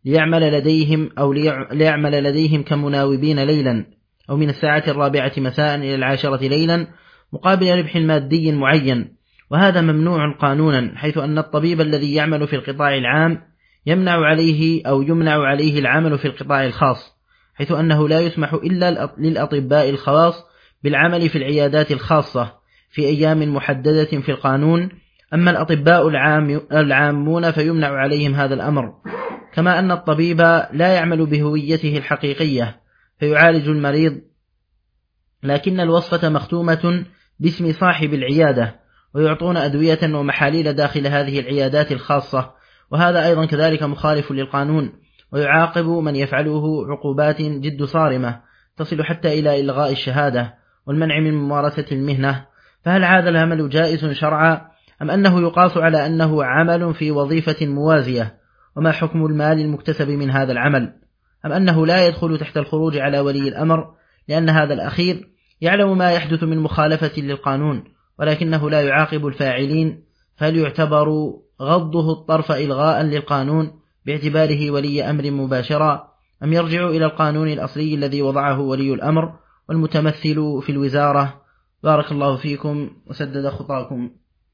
ليعمل لديهم كمناوبين ليلا، أو من 4:00 مساء إلى 10 ليلا، مقابل ربح مادي معين، وهذا ممنوع قانونا، حيث أن الطبيب الذي يعمل في القطاع العام يمنع عليه العمل في القطاع الخاص، حيث أنه لا يسمح إلا للأطباء الخواص بالعمل في العيادات الخاصة في أيام محددة في القانون. أما الأطباء العامون فيمنع عليهم هذا الأمر، كما أن الطبيب لا يعمل بهويته الحقيقية فيعالج المريض، لكن الوصفة مختومة باسم صاحب العيادة، ويعطون أدوية ومحاليل داخل هذه العيادات الخاصة، وهذا أيضا كذلك مخالف للقانون، ويعاقب من يفعله عقوبات جد صارمة تصل حتى إلى إلغاء الشهادة والمنع من ممارسة المهنة. فهل هذا العمل جائز شرعا، أم أنه يقاس على أنه عمل في وظيفة موازية؟ وما حكم المال المكتسب من هذا العمل، أم أنه لا يدخل تحت الخروج على ولي الأمر، لأن هذا الأخير يعلم ما يحدث من مخالفة للقانون ولكنه لا يعاقب الفاعلين؟ فهل يعتبر غضه الطرف إلغاء للقانون باعتباره ولي أمر مباشرا، أم يرجع إلى القانون الأصلي الذي وضعه ولي الأمر والمتمثل في الوزارة؟ بارك الله فيكم وسدد خطاكم.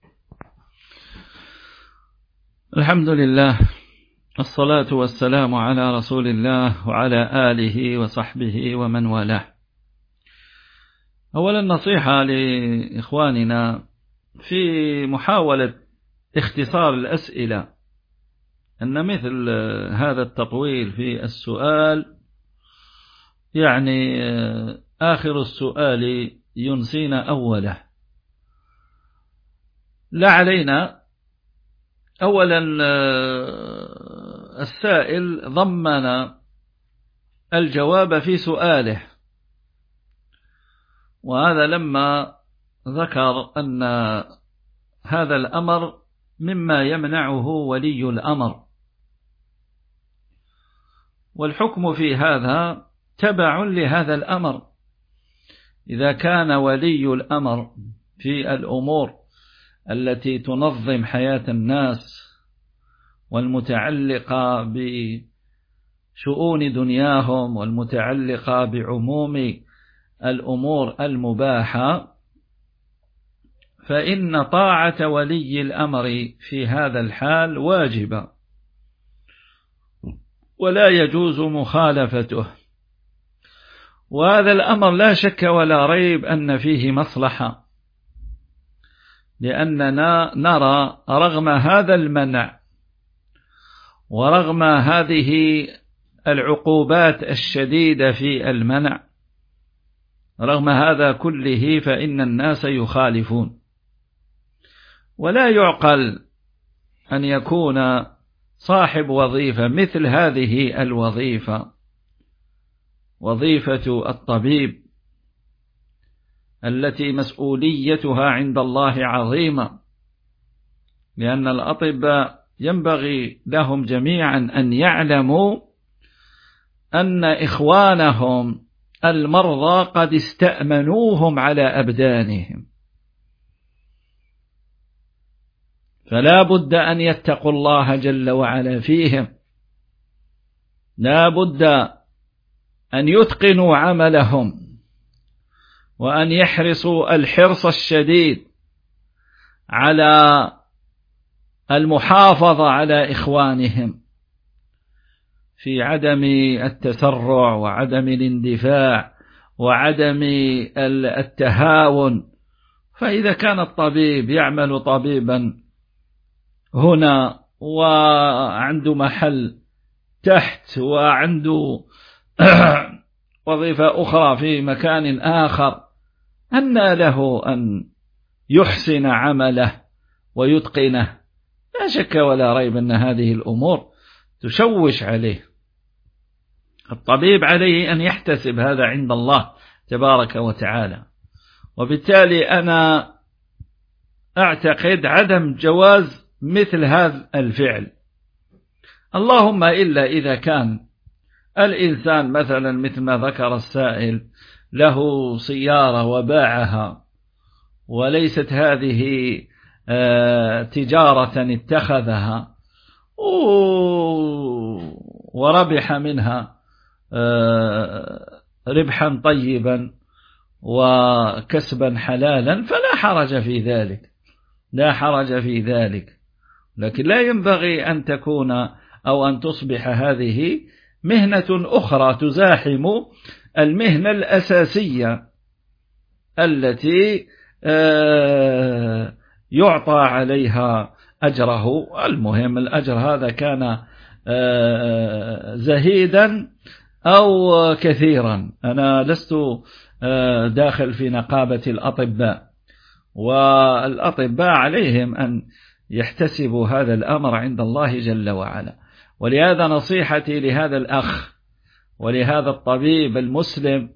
الحمد لله، الصلاة والسلام على رسول الله وعلى آله وصحبه ومن والاه. أولا نصيحة لإخواننا في محاولة اختصار الأسئلة، أن مثل هذا التطويل في السؤال يعني آخر السؤال ينسينا أوله. لا علينا، أولا السائل ضمن الجواب في سؤاله، وهذا لما ذكر أن هذا الأمر مما يمنعه ولي الأمر، والحكم في هذا تبع لهذا الأمر. إذا كان ولي الأمر في الأمور التي تنظم حياة الناس والمتعلقة بشؤون دنياهم والمتعلقة بعموم الأمور المباحة، فإن طاعة ولي الأمر في هذا الحال واجبة ولا يجوز مخالفته. وهذا الأمر لا شك ولا ريب أن فيه مصلحة، لأننا نرى رغم هذا المنع ورغم هذه العقوبات الشديدة في المنع، رغم هذا كله فإن الناس يخالفون. ولا يعقل أن يكون صاحب وظيفة مثل هذه الوظيفة، وظيفة الطبيب التي مسؤوليتها عند الله عظيمة، لأن الأطباء ينبغي لهم جميعا أن يعلموا أن إخوانهم المرضى قد استأمنوهم على أبدانهم، فلا بد أن يتقوا الله جل وعلا فيهم، لا بد أن يتقنوا عملهم وأن يحرصوا الحرص الشديد على المحافظة على إخوانهم في عدم التسرع وعدم الاندفاع وعدم التهاون. فإذا كان الطبيب يعمل طبيبا هنا وعنده محل تحت وعنده وظيفة أخرى في مكان آخر، أن له أن يحسن عمله ويتقنه؟ لا شك ولا ريب أن هذه الأمور تشوش عليه. الطبيب عليه أن يحتسب هذا عند الله تبارك وتعالى. وبالتالي أنا أعتقد عدم جواز مثل هذا الفعل، اللهم إلا إذا كان الإنسان مثلا مثل ما ذكر السائل له سيارة وباعها، وليست هذه تجارة اتخذها وربح منها ربحا طيبا وكسبا حلالا، فلا حرج في ذلك، لا حرج في ذلك. لكن لا ينبغي أن تكون أو أن تصبح هذه مهنة أخرى تزاحم المهنة الأساسية التي يعطى عليها أجره. المهم الأجر هذا كان زهيدا أو كثيرا. أنا لست داخل في نقابة الأطباء، والأطباء عليهم أن يحتسبوا هذا الأمر عند الله جل وعلا. ولهذا نصيحتي لهذا الأخ ولهذا الطبيب المسلم،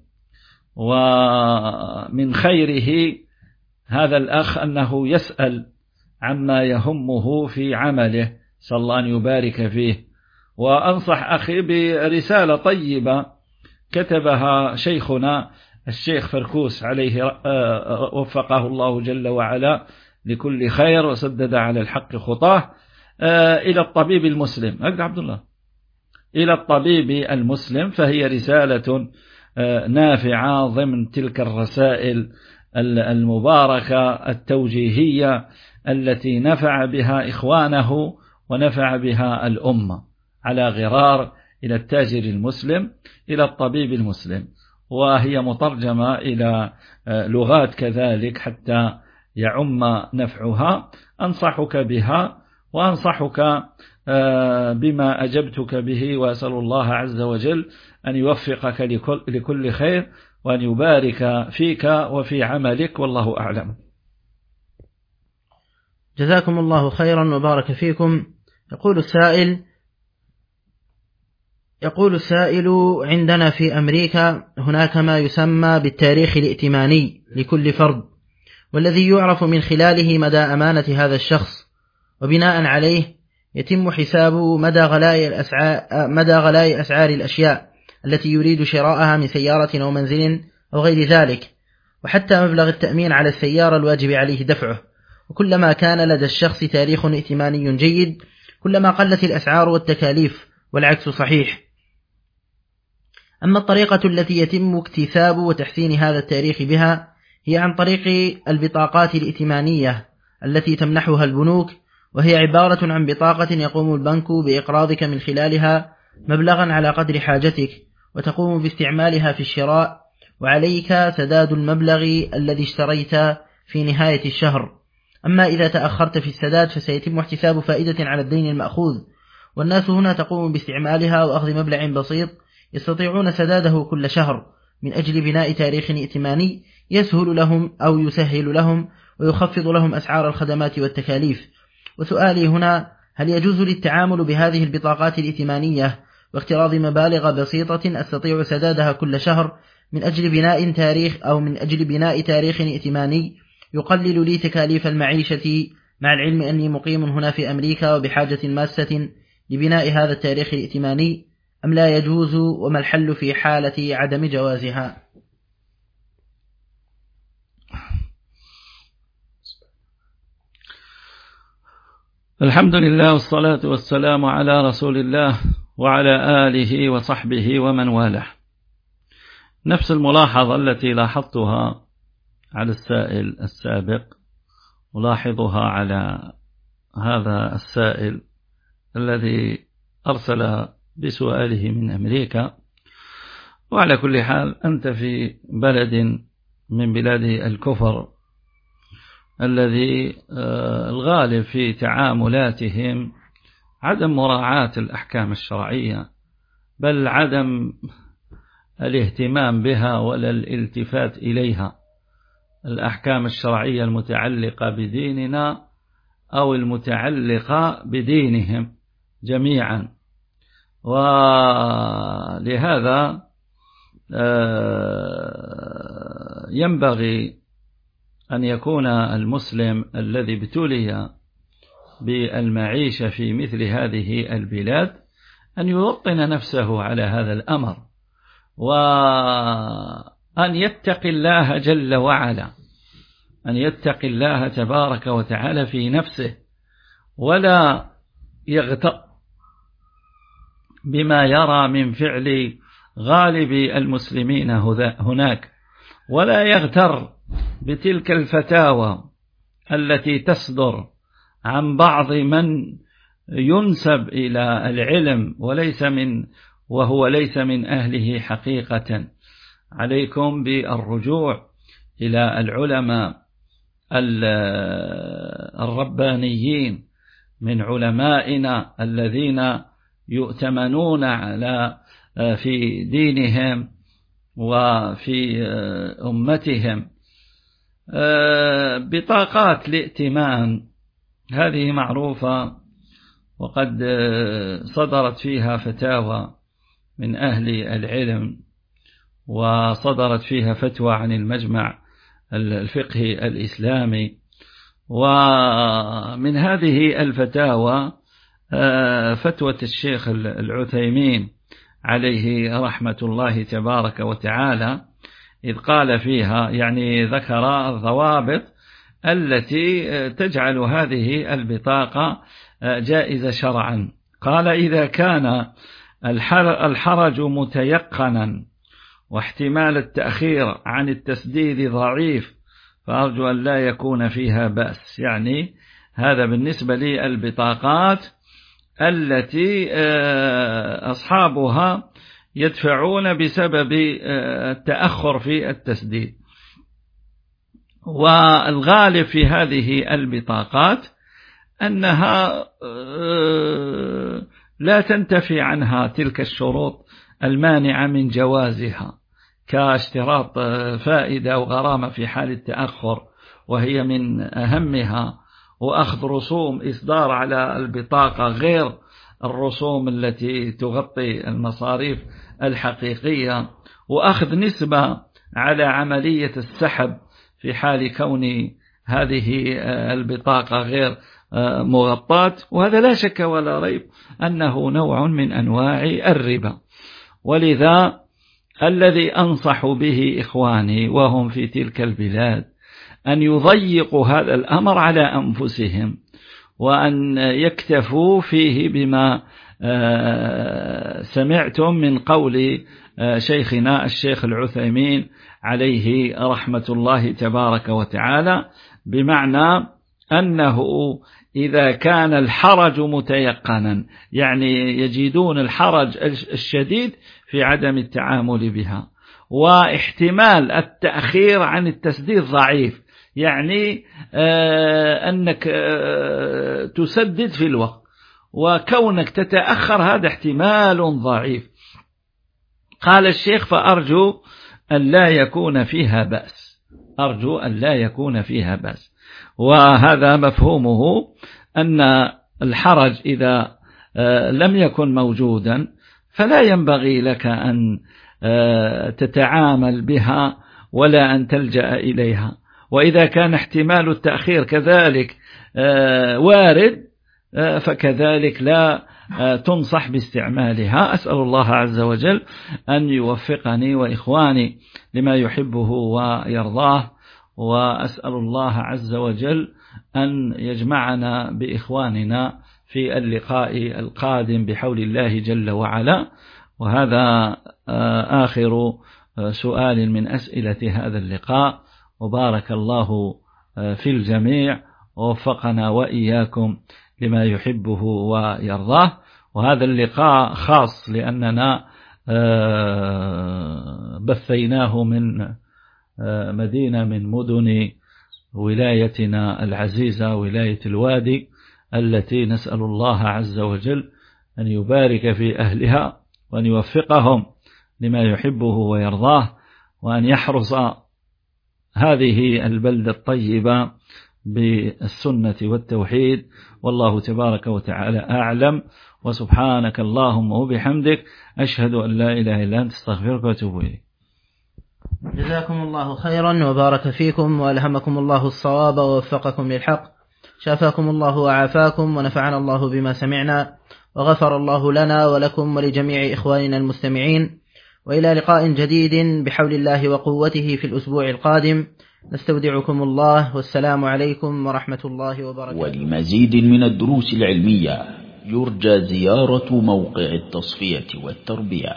ومن خيره هذا الأخ أنه يسأل عما يهمه في عمله، صلى الله أن يبارك فيه. وأنصح أخي برسالة طيبة كتبها شيخنا الشيخ فركوس عليه وفقه الله جل وعلا لكل خير وسدد على الحق خطاه، إلى الطبيب المسلم. أقدر عبد الله إلى الطبيب المسلم، فهي رسالة نافعة ضمن تلك الرسائل المباركة التوجيهية التي نفع بها إخوانه ونفع بها الأمة، على غرار إلى التاجر المسلم إلى الطبيب المسلم. وهي مترجمة إلى لغات كذلك حتى يعم نفعها. أنصحك بها وأنصحك بما أجبتك به، وأسأل الله عز وجل أن يوفقك لكل خير وأن يبارك فيك وفي عملك، والله أعلم. جزاكم الله خيرا وبارك فيكم. يقول السائل عندنا في أمريكا هناك ما يسمى بالتاريخ الائتماني لكل فرد، والذي يعرف من خلاله مدى أمانة هذا الشخص، وبناء عليه يتم حساب مدى غلاء أسعار الأشياء التي يريد شراءها من سيارة أو منزل أو غير ذلك، وحتى مبلغ التأمين على السيارة الواجب عليه دفعه. وكلما كان لدى الشخص تاريخ ائتماني جيد كلما قلت الأسعار والتكاليف، والعكس صحيح. أما الطريقة التي يتم اكتساب وتحسين هذا التاريخ بها هي عن طريق البطاقات الائتمانية التي تمنحها البنوك، وهي عبارة عن بطاقة يقوم البنك بإقراضك من خلالها مبلغا على قدر حاجتك، وتقوم باستعمالها في الشراء، وعليك سداد المبلغ الذي اشتريت في نهاية الشهر. أما إذا تأخرت في السداد فسيتم احتساب فائدة على الدين المأخوذ، والناس هنا تقوم باستعمالها وأخذ مبلغ بسيط يستطيعون سداده كل شهر من أجل بناء تاريخ ائتماني يسهل لهم أو يسهل لهم ويخفض لهم أسعار الخدمات والتكاليف. وسؤالي هنا: هل يجوز للتعامل بهذه البطاقات الائتمانية واقتراض مبالغ بسيطة أستطيع سدادها كل شهر من أجل بناء تاريخ ائتماني يقلل لي تكاليف المعيشة، مع العلم أني مقيم هنا في أمريكا وبحاجة ماسة لبناء هذا التاريخ الائتماني، أم لا يجوز؟ وما الحل في حالة عدم جوازها؟ الحمد لله والصلاة والسلام على رسول الله وعلى آله وصحبه ومن والاه. نفس الملاحظة التي لاحظتها على السائل السابق، ألاحظها على هذا السائل الذي أرسل بسؤاله من أمريكا. وعلى كل حال أنت في بلد من بلاد الكفر الذي الغالب في تعاملاتهم عدم مراعاة الأحكام الشرعية، بل عدم الاهتمام بها ولا الالتفات إليها، الأحكام الشرعية المتعلقة بديننا أو المتعلقة بدينهم جميعا. ولهذا ينبغي أن يكون المسلم الذي ابتلي بالمعيشة في مثل هذه البلاد أن يوطن نفسه على هذا الأمر، وأن يتقي الله جل وعلا، أن يتقي الله تبارك وتعالى في نفسه، ولا يغتر بما يرى من فعل غالب المسلمين هناك، ولا يغتر بتلك الفتاوى التي تصدر عن بعض من ينسب إلى العلم وهو ليس من أهله حقيقة. عليكم بالرجوع إلى العلماء الربانيين من علمائنا الذين يؤتمنون في دينهم وفي أمتهم. بطاقات الائتمان هذه معروفة، وقد صدرت فيها فتاوى من أهل العلم، وصدرت فيها فتوى عن المجمع الفقهي الإسلامي. ومن هذه الفتاوى فتوى الشيخ العثيمين عليه رحمة الله تبارك وتعالى، إذ قال فيها، يعني ذكر الضوابط التي تجعل هذه البطاقة جائزة شرعا. قال: إذا كان الحرج متيقنا واحتمال التأخير عن التسديد ضعيف فأرجو أن لا يكون فيها بأس. يعني هذا بالنسبة للبطاقات التي أصحابها يدفعون بسبب التأخر في التسديد. والغالب في هذه البطاقات أنها لا تنتفي عنها تلك الشروط المانعة من جوازها، كاشتراط فائدة وغرامة في حال التأخر، وهي من أهمها، وأخذ رسوم إصدار على البطاقة غير الرسوم التي تغطي المصاريف الحقيقية، وأخذ نسبة على عملية السحب في حال كون هذه البطاقة غير مغطاة. وهذا لا شك ولا ريب أنه نوع من أنواع الربا. ولذا الذي أنصح به إخواني وهم في تلك البلاد أن يضيقوا هذا الأمر على أنفسهم، وأن يكتفوا فيه بما سمعتم من قول شيخنا الشيخ العثيمين عليه رحمة الله تبارك وتعالى، بمعنى أنه إذا كان الحرج متيقنا، يعني يجدون الحرج الشديد في عدم التعامل بها، واحتمال التأخير عن التسديد ضعيف، يعني أنك تسدد في الوقت، وكونك تتأخر هذا احتمال ضعيف. قال الشيخ: فأرجو أن لا يكون فيها بأس، أرجو أن لا يكون فيها بأس. وهذا مفهومه أن الحرج إذا لم يكن موجودا فلا ينبغي لك أن تتعامل بها ولا أن تلجأ إليها. وإذا كان احتمال التأخير كذلك وارد فكذلك لا تنصح باستعمالها. أسأل الله عز وجل أن يوفقني وإخواني لما يحبه ويرضاه، وأسأل الله عز وجل أن يجمعنا بإخواننا في اللقاء القادم بحول الله جل وعلا. وهذا آخر سؤال من أسئلة هذا اللقاء، وبارك الله في الجميع، ووفقنا وإياكم لما يحبه ويرضاه. وهذا اللقاء خاص لأننا بثيناه من مدينة من مدن ولايتنا العزيزة، ولاية الوادي، التي نسأل الله عز وجل أن يبارك في أهلها وأن يوفقهم لما يحبه ويرضاه، وأن يحرص هذه البلدة الطيبة بالسنة والتوحيد. والله تبارك وتعالى أعلم، وسبحانك اللهم وبحمدك، أشهد أن لا إله إلا أنت، استغفرك وأتوب إليك. جزاكم الله خيرا وبارك فيكم وألهمكم الله الصواب ووفقكم للحق، شافاكم الله وعافاكم، ونفعنا الله بما سمعنا، وغفر الله لنا ولكم ولجميع إخواننا المستمعين، وإلى لقاء جديد بحول الله وقوته في الأسبوع القادم. نستودعكم الله، والسلام عليكم ورحمة الله وبركاته. ولمزيد من الدروس العلمية يرجى زيارة موقع التصفية والتربية.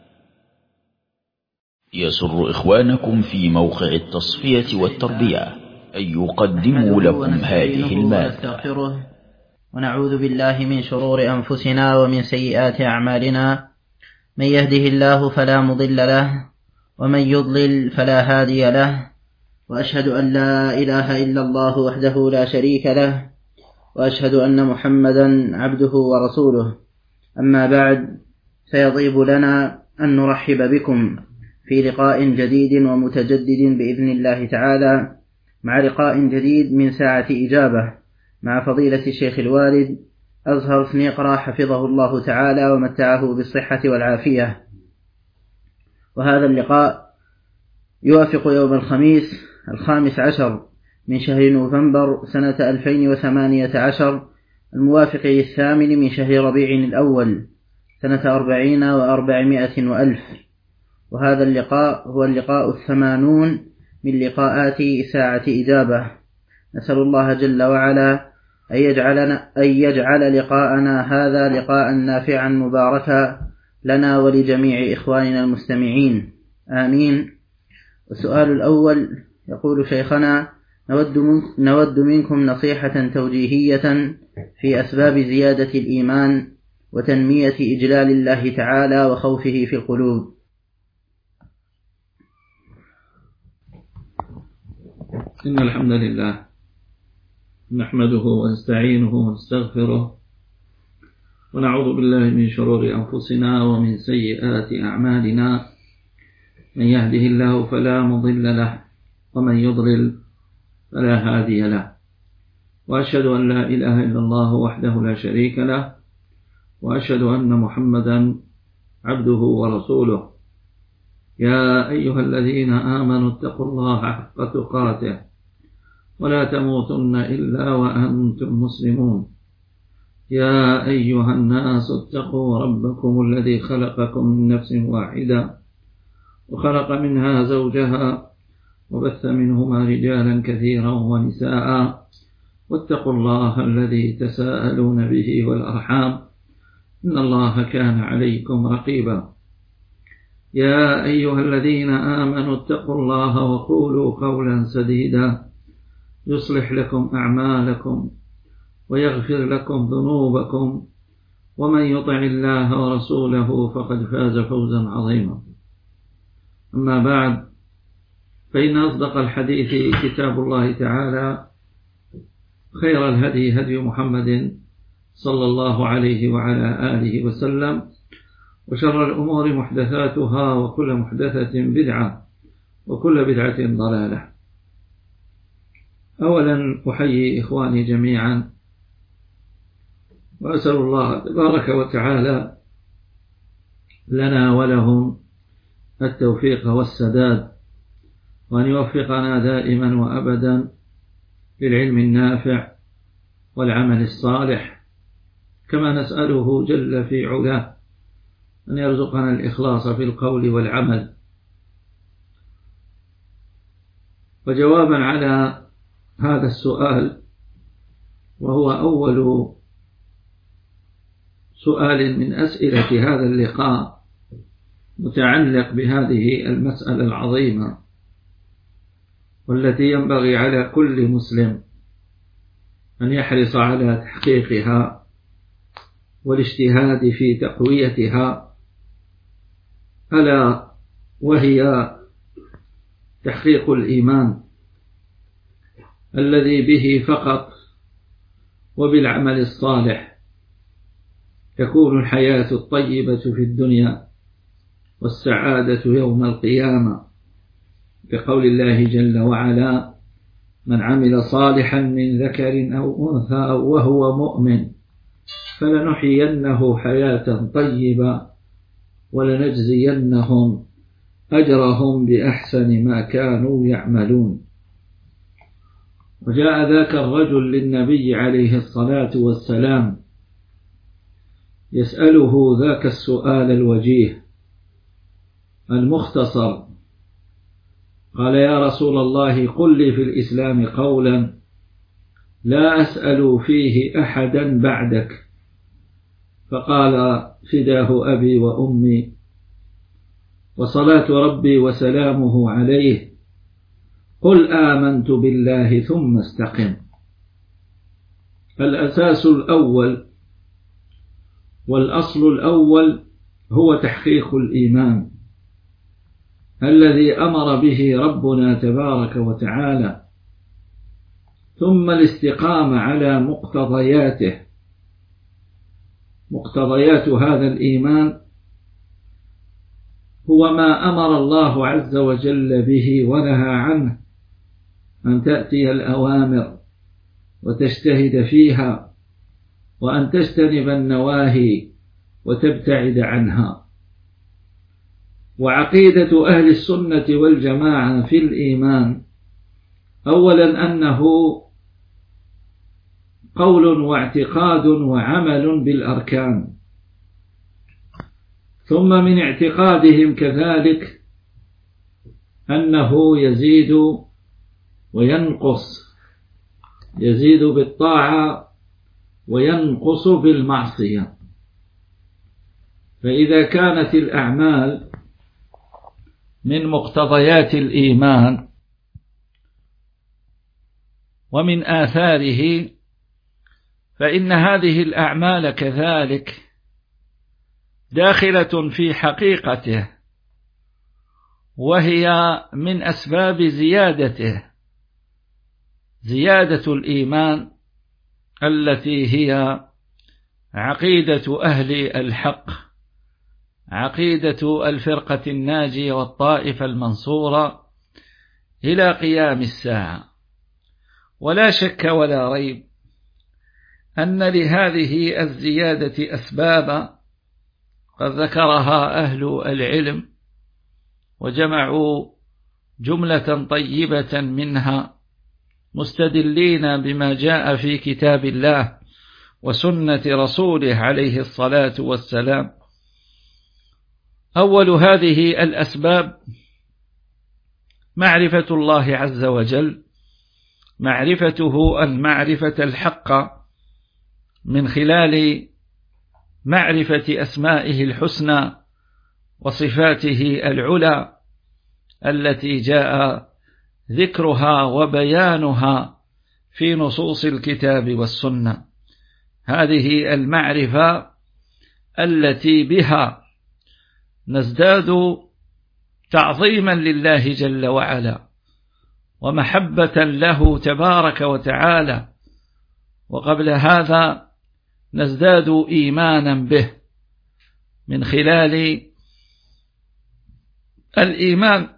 يسر إخوانكم في موقع التصفية والتربية أن يقدموا لكم هذه المادة. ونعوذ بالله من شرور أنفسنا ومن سيئات أعمالنا، من يهده الله فلا مضل له، ومن يضلل فلا هادي له، وأشهد أن لا إله إلا الله وحده لا شريك له، وأشهد أن محمدا عبده ورسوله. أما بعد، فيطيب لنا أن نرحب بكم في لقاء جديد ومتجدد بإذن الله تعالى، مع لقاء جديد من ساعة إجابة مع فضيلة الشيخ الوالد أزهر سنيقرة حفظه الله تعالى ومتعه بالصحة والعافية. وهذا اللقاء يوافق يوم الخميس 15 من شهر نوفمبر سنة 2018، الموافق 8 من شهر ربيع الأول سنة 40 و400 وألف. وهذا اللقاء هو اللقاء 80 من لقاءات ساعة إجابة. نسأل الله جل وعلا أن يجعل لقاءنا هذا لقاء نافعا مباركا لنا ولجميع إخواننا المستمعين، آمين. والسؤال الأول يقول شيخنا: نود منكم نصيحة توجيهية في أسباب زيادة الإيمان وتنمية إجلال الله تعالى وخوفه في القلوب. إن الحمد لله نحمده ونستعينه ونستغفره، ونعوذ بالله من شرور أنفسنا ومن سيئات أعمالنا، من يهده الله فلا مضل له، ومن يضلل فلا هادي له، وأشهد أن لا إله إلا الله وحده لا شريك له، وأشهد أن محمدا عبده ورسوله. يا أيها الذين آمنوا اتقوا الله حق تقاته ولا تموتن إلا وأنتم مسلمون. يا أيها الناس اتقوا ربكم الذي خلقكم من نفس واحدة وخلق منها زوجها وبث منهما رجالا كثيرا ونساء، واتقوا الله الذي تساءلون به والأرحام، إن الله كان عليكم رقيبا. يا أيها الذين آمنوا اتقوا الله وقولوا قولا سديدا يصلح لكم أعمالكم ويغفر لكم ذنوبكم، ومن يطع الله ورسوله فقد فاز فوزا عظيما. أما بعد، فإن أصدق الحديث كتاب الله تعالى، خير الهدي هدي محمد صلى الله عليه وعلى آله وسلم، وشر الأمور محدثاتها، وكل محدثة بدعة، وكل بدعة ضلالة. أولا أحيي إخواني جميعا، وأسأل الله تبارك وتعالى لنا ولهم التوفيق والسداد، وأن يوفقنا دائما وأبدا للعلم النافع والعمل الصالح، كما نسأله جل في علاه أن يرزقنا الإخلاص في القول والعمل. وجوابا على هذا السؤال، وهو أول سؤال من أسئلة هذا اللقاء متعلق بهذه المسألة العظيمة، والتي ينبغي على كل مسلم أن يحرص على تحقيقها والاجتهاد في تقويتها، ألا وهي تحقيق الإيمان الذي به فقط وبالعمل الصالح تكون الحياة الطيبة في الدنيا والسعادة يوم القيامة، بقول الله جل وعلا: من عمل صالحا من ذكر أو أنثى وهو مؤمن فلنحيينه حياة طيبة ولنجزينهم أجرهم بأحسن ما كانوا يعملون. وجاء ذاك الرجل للنبي عليه الصلاة والسلام يسأله ذاك السؤال الوجيه المختصر، قال: يا رسول الله، قل لي في الإسلام قولا لا أسأل فيه أحدا بعدك. فقال: فداه أبي وأمي وصلاة ربي وسلامه عليه، قل آمنت بالله ثم استقم. الأساس الأول والأصل الأول هو تحقيق الإيمان الذي أمر به ربنا تبارك وتعالى، ثم الاستقامة على مقتضياته. مقتضيات هذا الإيمان هو ما أمر الله عز وجل به ونهى عنه، أن تأتي الأوامر وتجتهد فيها، وأن تجتنب النواهي وتبتعد عنها. وعقيدة أهل السنة والجماعة في الإيمان أولا أنه قول واعتقاد وعمل بالأركان، ثم من اعتقادهم كذلك أنه يزيد وينقص، يزيد بالطاعة وينقص بالمعصية. فإذا كانت الأعمال من مقتضيات الإيمان ومن آثاره، فإن هذه الأعمال كذلك داخلة في حقيقته، وهي من أسباب زيادته، زيادة الإيمان التي هي عقيدة أهل الحق، عقيدة الفرقة الناجية والطائفة المنصورة إلى قيام الساعة. ولا شك ولا ريب أن لهذه الزيادة أسبابا قد ذكرها أهل العلم وجمعوا جملة طيبة منها، مستدلين بما جاء في كتاب الله وسنة رسوله عليه الصلاة والسلام. أول هذه الأسباب معرفة الله عز وجل، معرفته المعرفة الحق من خلال معرفة أسمائه الحسنى وصفاته العلى التي جاء ذكرها وبيانها في نصوص الكتاب والسنة. هذه المعرفة التي بها نزداد تعظيما لله جل وعلا ومحبة له تبارك وتعالى، وقبل هذا نزداد إيمانا به من خلال الإيمان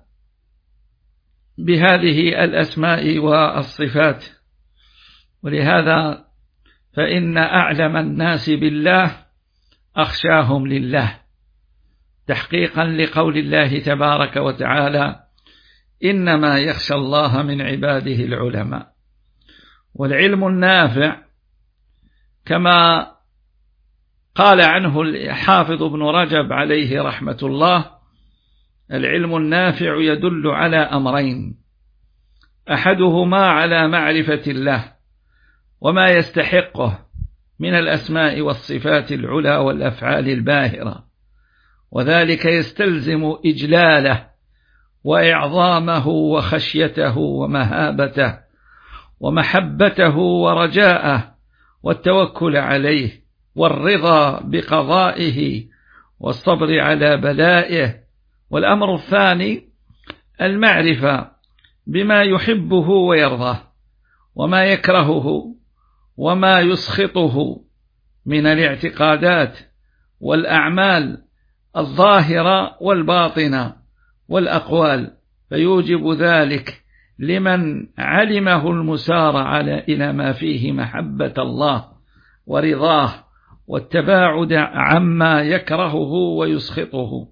بهذه الأسماء والصفات. ولهذا فإن أعلم الناس بالله أخشاهم لله، تحقيقا لقول الله تبارك وتعالى: إنما يخشى الله من عباده العلماء. والعلم النافع كما قال عنه الحافظ ابن رجب عليه رحمة الله: العلم النافع يدل على أمرين: أحدهما على معرفة الله وما يستحقه من الأسماء والصفات العلى والأفعال الباهرة، وذلك يستلزم إجلاله وإعظامه وخشيته ومهابته ومحبته ورجاءه والتوكل عليه والرضا بقضائه والصبر على بلائه. والأمر الثاني المعرفة بما يحبه ويرضاه وما يكرهه وما يسخطه من الاعتقادات والأعمال الظاهرة والباطنة والأقوال، فيوجب ذلك لمن علمه المسار إلى ما فيه محبة الله ورضاه والتباعد عما يكرهه ويسخطه.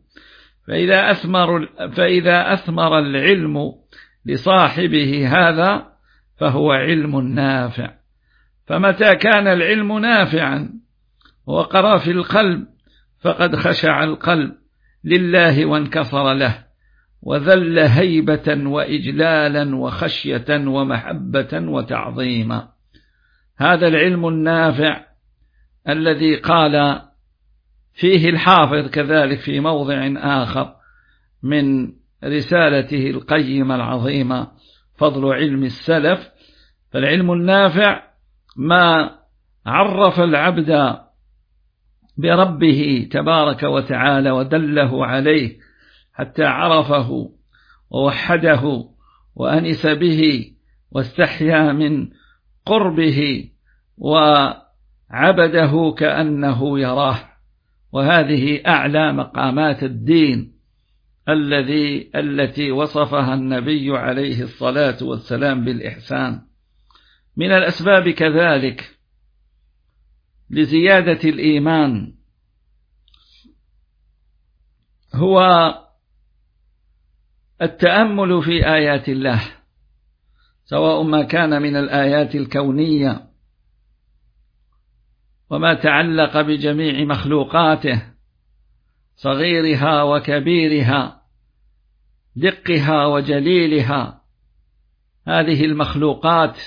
فإذا أثمر العلم لصاحبه هذا فهو علم نافع. فمتى كان العلم نافعا وقرى في القلب فقد خشع القلب لله وانكسر له وذل هيبة وإجلالا وخشية ومحبة وتعظيما. هذا العلم النافع الذي قال فيه الحافظ كذلك في موضع آخر من رسالته القيمة العظيمة فضل علم السلف. فالعلم النافع ما عرف العبد بربه تبارك وتعالى ودله عليه حتى عرفه ووحده وأنس به واستحيا من قربه وعبده كأنه يراه. وهذه أعلى مقامات الدين التي وصفها النبي عليه الصلاة والسلام بالإحسان. من الأسباب كذلك لزيادة الإيمان هو التأمل في آيات الله، سواء ما كان من الآيات الكونية وما تعلق بجميع مخلوقاته صغيرها وكبيرها دقها وجليلها. هذه المخلوقات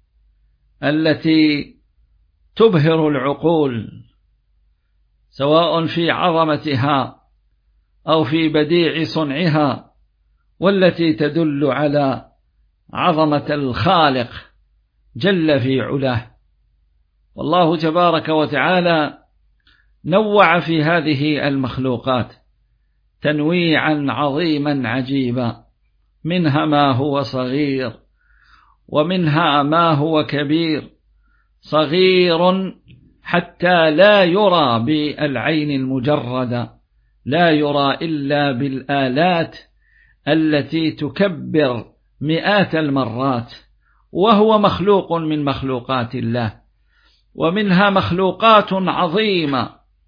التي تبهر العقول سواء في عظمتها أو في بديع صنعها، والتي تدل على عظمة الخالق جل في علاه. والله تبارك وتعالى نوع في هذه المخلوقات تنويعا عظيما عجيبا، منها ما هو صغير ومنها ما هو كبير. صغير حتى لا يرى بالعين المجردة، لا يرى إلا بالآلات التي تكبر مئات المرات، وهو مخلوق من مخلوقات الله. ومنها مخلوقات عظيمة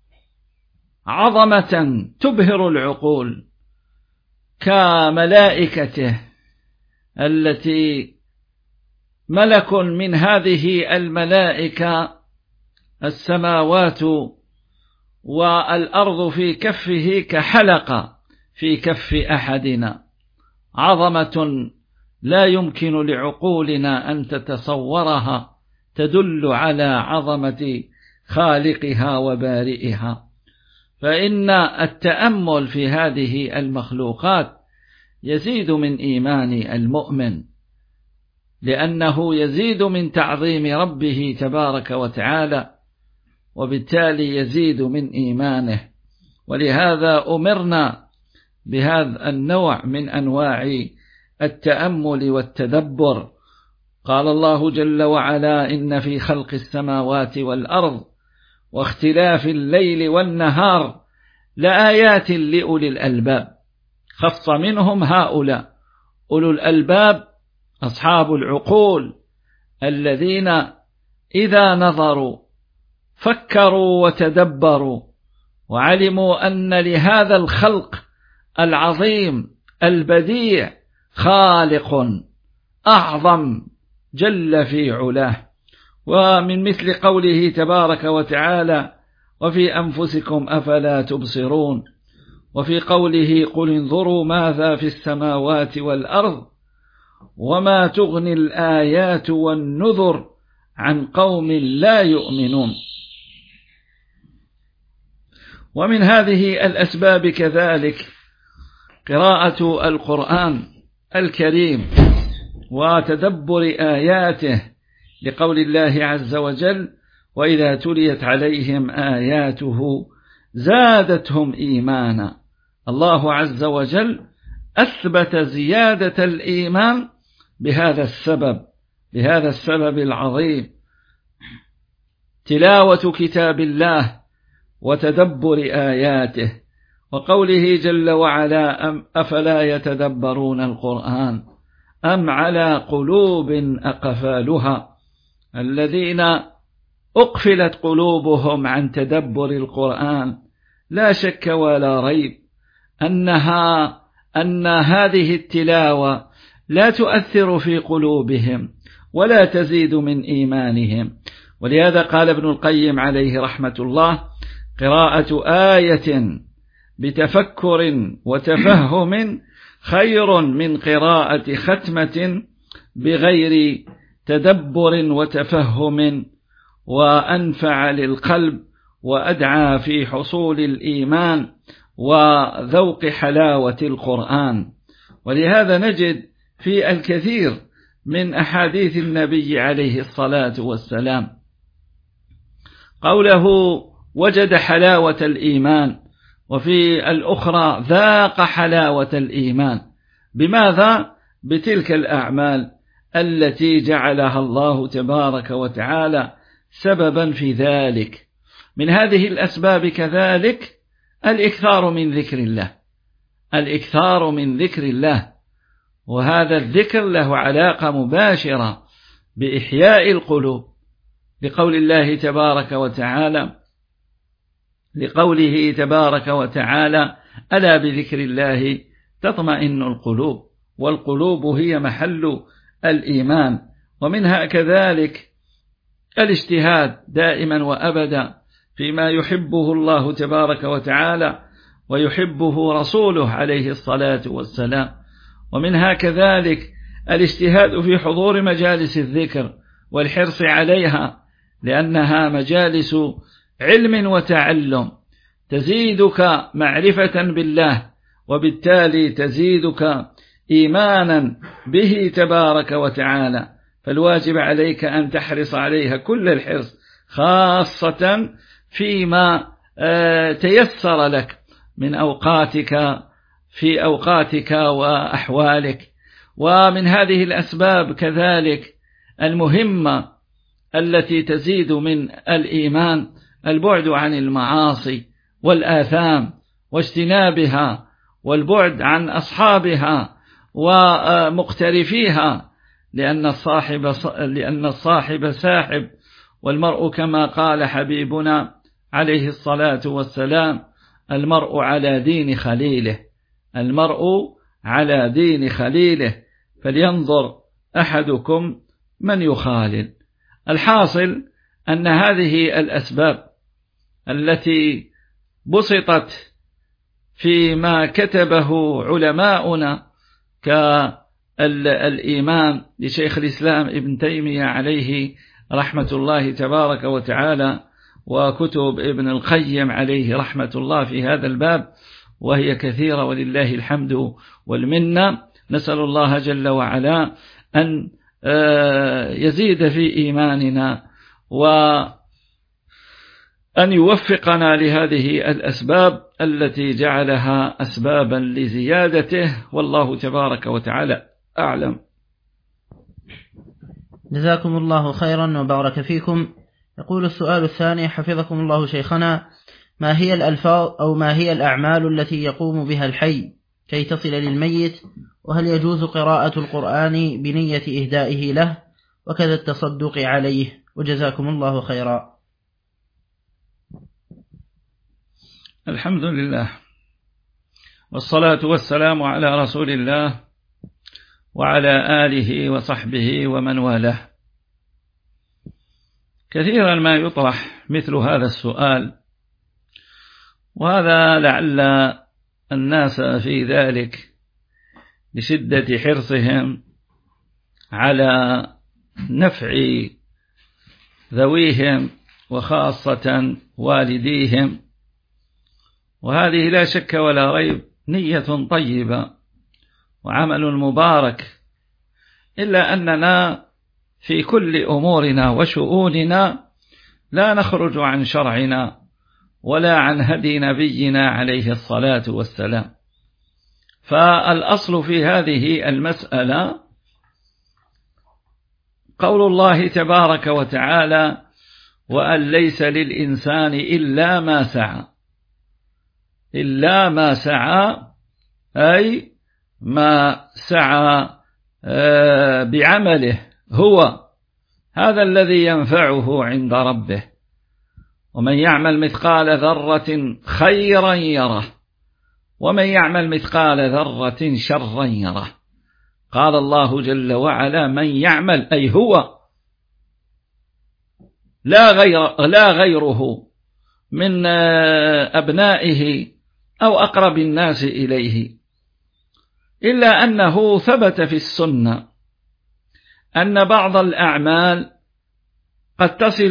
عظمة تبهر العقول كملائكته التي ملك من هذه الملائكة السماوات والأرض في كفه كحلقة في كف أحدنا. عظمة لا يمكن لعقولنا أن تتصورها، تدل على عظمة خالقها وبارئها. فإن التأمل في هذه المخلوقات يزيد من إيمان المؤمن، لأنه يزيد من تعظيم ربه تبارك وتعالى، وبالتالي يزيد من إيمانه. ولهذا أمرنا بهذا النوع من أنواع التأمل والتدبر. قال الله جل وعلا: إن في خلق السماوات والأرض واختلاف الليل والنهار لآيات لأولي الألباب. خص منهم هؤلاء أولو الألباب أصحاب العقول الذين إذا نظروا فكروا وتدبروا وعلموا أن لهذا الخلق العظيم البديع خالق أعظم جل في علاه. ومن مثل قوله تبارك وتعالى: وفي أنفسكم أفلا تبصرون، وفي قوله: قل انظروا ماذا في السماوات والأرض وما تغني الآيات والنذر عن قوم لا يؤمنون. ومن هذه الأسباب كذلك قراءة القرآن الكريم وتدبر آياته، لقول الله عز وجل: وإذا تليت عليهم آياته زادتهم إيمانا. الله عز وجل أثبت زيادة الإيمان بهذا السبب العظيم، تلاوة كتاب الله وتدبر آياته، وقوله جل وعلا: أفلا يتدبرون القرآن أم على قلوب أقفالها. الذين أقفلت قلوبهم عن تدبر القرآن لا شك ولا ريب أن هذه التلاوة لا تؤثر في قلوبهم ولا تزيد من إيمانهم. ولهذا قال ابن القيم عليه رحمة الله: قراءة آية بتفكر وتفهم خير من قراءة ختمة بغير تدبر وتفهم، وأنفع للقلب وأدعى في حصول الإيمان وذوق حلاوة القرآن. ولهذا نجد في الكثير من أحاديث النبي عليه الصلاة والسلام قوله: وجد حلاوة الإيمان، وفي الأخرى: ذاق حلاوة الإيمان. بماذا؟ بتلك الأعمال التي جعلها الله تبارك وتعالى سببا في ذلك. من هذه الأسباب كذلك الإكثار من ذكر الله، وهذا الذكر له علاقة مباشرة بإحياء القلوب، لقوله تبارك وتعالى: ألا بذكر الله تطمئن القلوب، والقلوب هي محل الإيمان. ومنها كذلك الاجتهاد دائما وأبدا فيما يحبه الله تبارك وتعالى ويحبه رسوله عليه الصلاة والسلام. ومنها كذلك الاجتهاد في حضور مجالس الذكر والحرص عليها، لأنها مجالس علم وتعلم تزيدك معرفة بالله، وبالتالي تزيدك إيمانا به تبارك وتعالى. فالواجب عليك أن تحرص عليها كل الحرص، خاصة فيما تيسر لك من في أوقاتك وأحوالك. ومن هذه الأسباب كذلك المهمة التي تزيد من الإيمان البعد عن المعاصي والآثام واجتنابها، والبعد عن أصحابها ومقترفيها، لأن الصاحب ساحب، والمرء كما قال حبيبنا عليه الصلاة والسلام: المرء على دين خليله، فلينظر أحدكم من يخالل. الحاصل أن هذه الأسباب التي بسطت فيما كتبه علماؤنا كالإيمان لشيخ الإسلام ابن تيمية عليه رحمة الله تبارك وتعالى، وكتب ابن القيم عليه رحمة الله في هذا الباب، وهي كثيرة ولله الحمد والمنة. نسأل الله جل وعلا أن يزيد في إيماننا، وأن يوفقنا لهذه الأسباب التي جعلها أسبابا لزيادته، والله تبارك وتعالى أعلم. جزاكم الله خيرا وبارك فيكم. يقول السؤال الثاني: حفظكم الله شيخنا، ما هي الألفاظ أو ما هي الأعمال التي يقوم بها الحي كي تصل للميت؟ وهل يجوز قراءة القرآن بنية إهدائه له وكذا التصدق عليه؟ وجزاكم الله خيرا. الحمد لله، والصلاة والسلام على رسول الله وعلى آله وصحبه ومن والاه. كثيرا ما يطرح مثل هذا السؤال، وهذا لعل الناس في ذلك لشدة حرصهم على نفع ذويهم وخاصة والديهم، وهذه لا شك ولا ريب نية طيبة وعمل مبارك، إلا أننا في كل أمورنا وشؤوننا لا نخرج عن شرعنا ولا عن هدي نبينا عليه الصلاة والسلام. فالأصل في هذه المسألة قول الله تبارك وتعالى: وأن ليس للإنسان إلا ما سعى. إلا ما سعى أي ما سعى بعمله هو، هذا الذي ينفعه عند ربه. ومن يعمل مثقال ذرة خيرا يره، ومن يعمل مثقال ذرة شرا يره. قال الله جل وعلا: من يعمل أي هو، لا غيره من أبنائه أو أقرب الناس إليه، إلا أنه ثبت في السنة أن بعض الأعمال قد تصل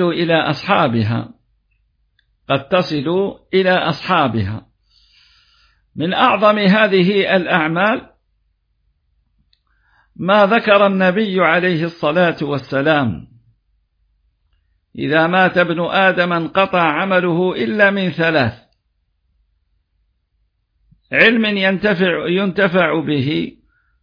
إلى أصحابها. من أعظم هذه الأعمال ما ذكر النبي عليه الصلاة والسلام: إذا مات ابن آدم انقطع عمله إلا من 3: علم ينتفع به،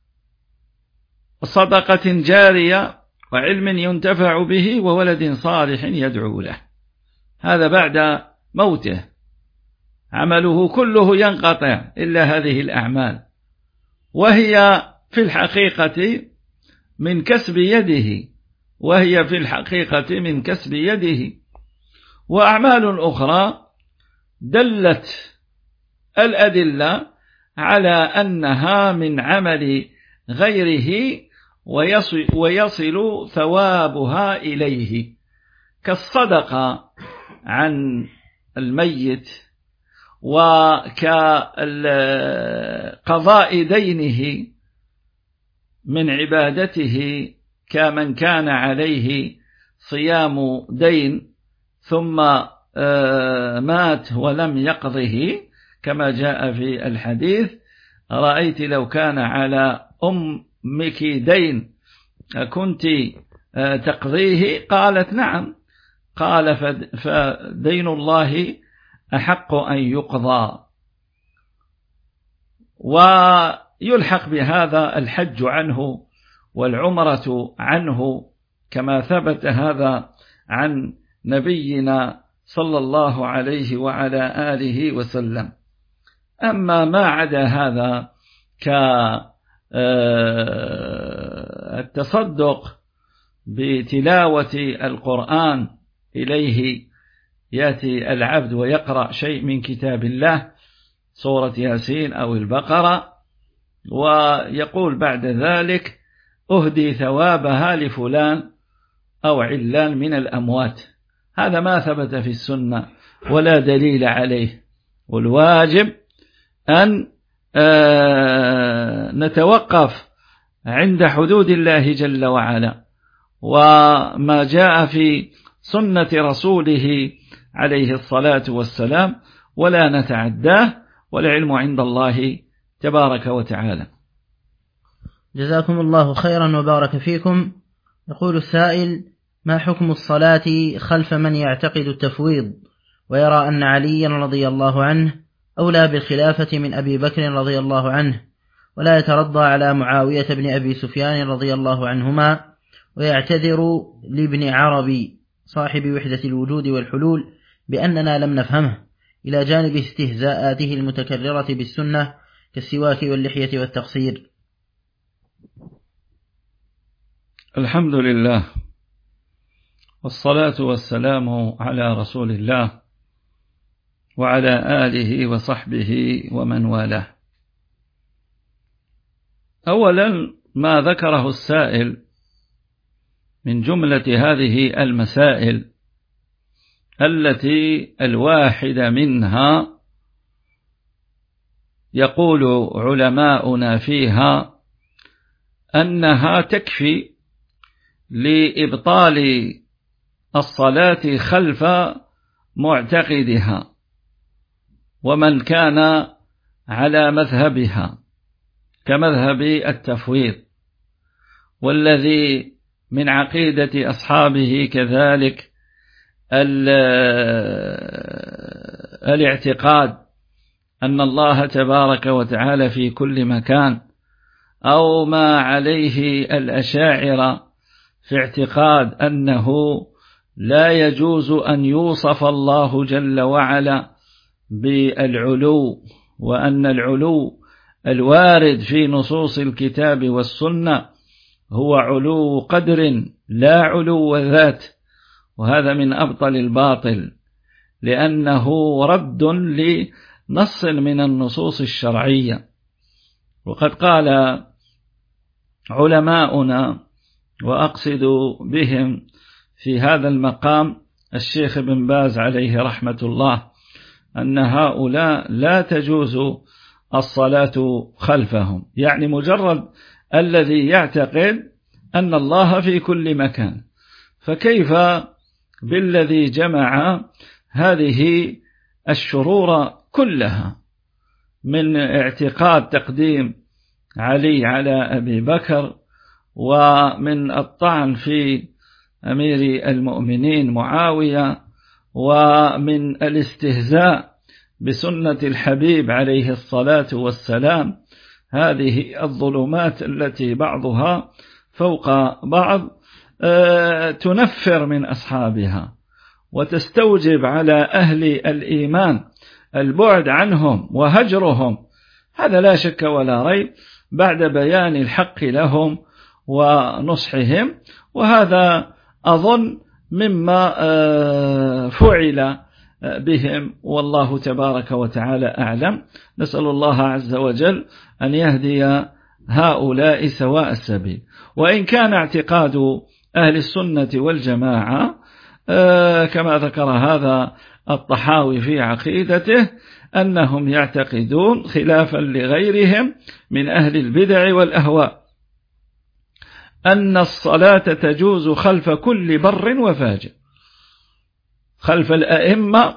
وصدقة جارية، وعلم ينتفع به، وولد صالح يدعو له. هذا بعد موته عمله كله ينقطع إلا هذه الأعمال، وهي في الحقيقة من كسب يده. وأعمال أخرى دلت الأدلة على أنها من عمل غيره ويصل ثوابها إليه، كالصدقة عن الميت، وكقضاء دينه من عبادته، كمن كان عليه صيام دين ثم مات ولم يقضه، كما جاء في الحديث: رأيت لو كان على أمك دين كنت تقضيه؟ قالت: نعم. قال: فدين الله أحق أن يقضى. ويلحق بهذا الحج عنه والعمرة عنه، كما ثبت هذا عن نبينا صلى الله عليه وعلى آله وسلم. أما ما عدا هذا كالتصدق بتلاوة القرآن، إليه يأتي العبد ويقرأ شيء من كتاب الله، سورة ياسين أو البقرة، ويقول بعد ذلك: أهدي ثوابها لفلان أو علان من الأموات. هذا ما ثبت في السنة ولا دليل عليه. والواجب أن نتوقف عند حدود الله جل وعلا، وما جاء في سنة رسوله عليه الصلاة والسلام، ولا نتعداه، والعلم عند الله تبارك وتعالى. جزاكم الله خيرا وبارك فيكم. يقول السائل: ما حكم الصلاة خلف من يعتقد التفويض ويرى أن عليا رضي الله عنه أولى بالخلافة من أبي بكر رضي الله عنه، ولا يترضى على معاوية بن أبي سفيان رضي الله عنهما، ويعتذر لابن عربي صاحب وحدة الوجود والحلول بأننا لم نفهمه، إلى جانب استهزاءاته المتكررة بالسنة كالسواك واللحية والتقصير؟ الحمد لله، والصلاة والسلام على رسول الله وعلى آله وصحبه ومن والاه. أولا، ما ذكره السائل من جملة هذه المسائل التي الواحدة منها يقول علماؤنا فيها أنها تكفي لإبطال الصلاة خلف معتقدها، ومن كان على مذهبها كمذهب التفويض، والذي من عقيدة أصحابه كذلك الاعتقاد أن الله تبارك وتعالى في كل مكان، أو ما عليه الأشاعرة في اعتقاد أنه لا يجوز أن يوصف الله جل وعلا بالعلو، وأن العلو الوارد في نصوص الكتاب والسنة هو علو قدر لا علو ذات، وهذا من أبطل الباطل، لأنه رد لنص من النصوص الشرعية. وقد قال علماؤنا، وأقصد بهم في هذا المقام الشيخ ابن باز عليه رحمة الله، أن هؤلاء لا تجوز الصلاة خلفهم، يعني مجرد الذي يعتقد أن الله في كل مكان، فكيف بالذي جمع هذه الشرور كلها من اعتقاد تقديم علي على أبي بكر، ومن الطعن في أمير المؤمنين معاوية، ومن الاستهزاء بسنة الحبيب عليه الصلاة والسلام. هذه الظلمات التي بعضها فوق بعض تنفر من أصحابها، وتستوجب على أهل الإيمان البعد عنهم وهجرهم، هذا لا شك ولا ريب بعد بيان الحق لهم ونصحهم، وهذا أظن مما فعل بهم، والله تبارك وتعالى أعلم. نسأل الله عز وجل أن يهدي هؤلاء سواء السبيل. وإن كان اعتقاد أهل السنة والجماعة كما ذكر هذا الطحاوي في عقيدته أنهم يعتقدون خلافا لغيرهم من أهل البدع والأهواء أن الصلاة تجوز خلف كل بر وفاجر، خلف الأئمة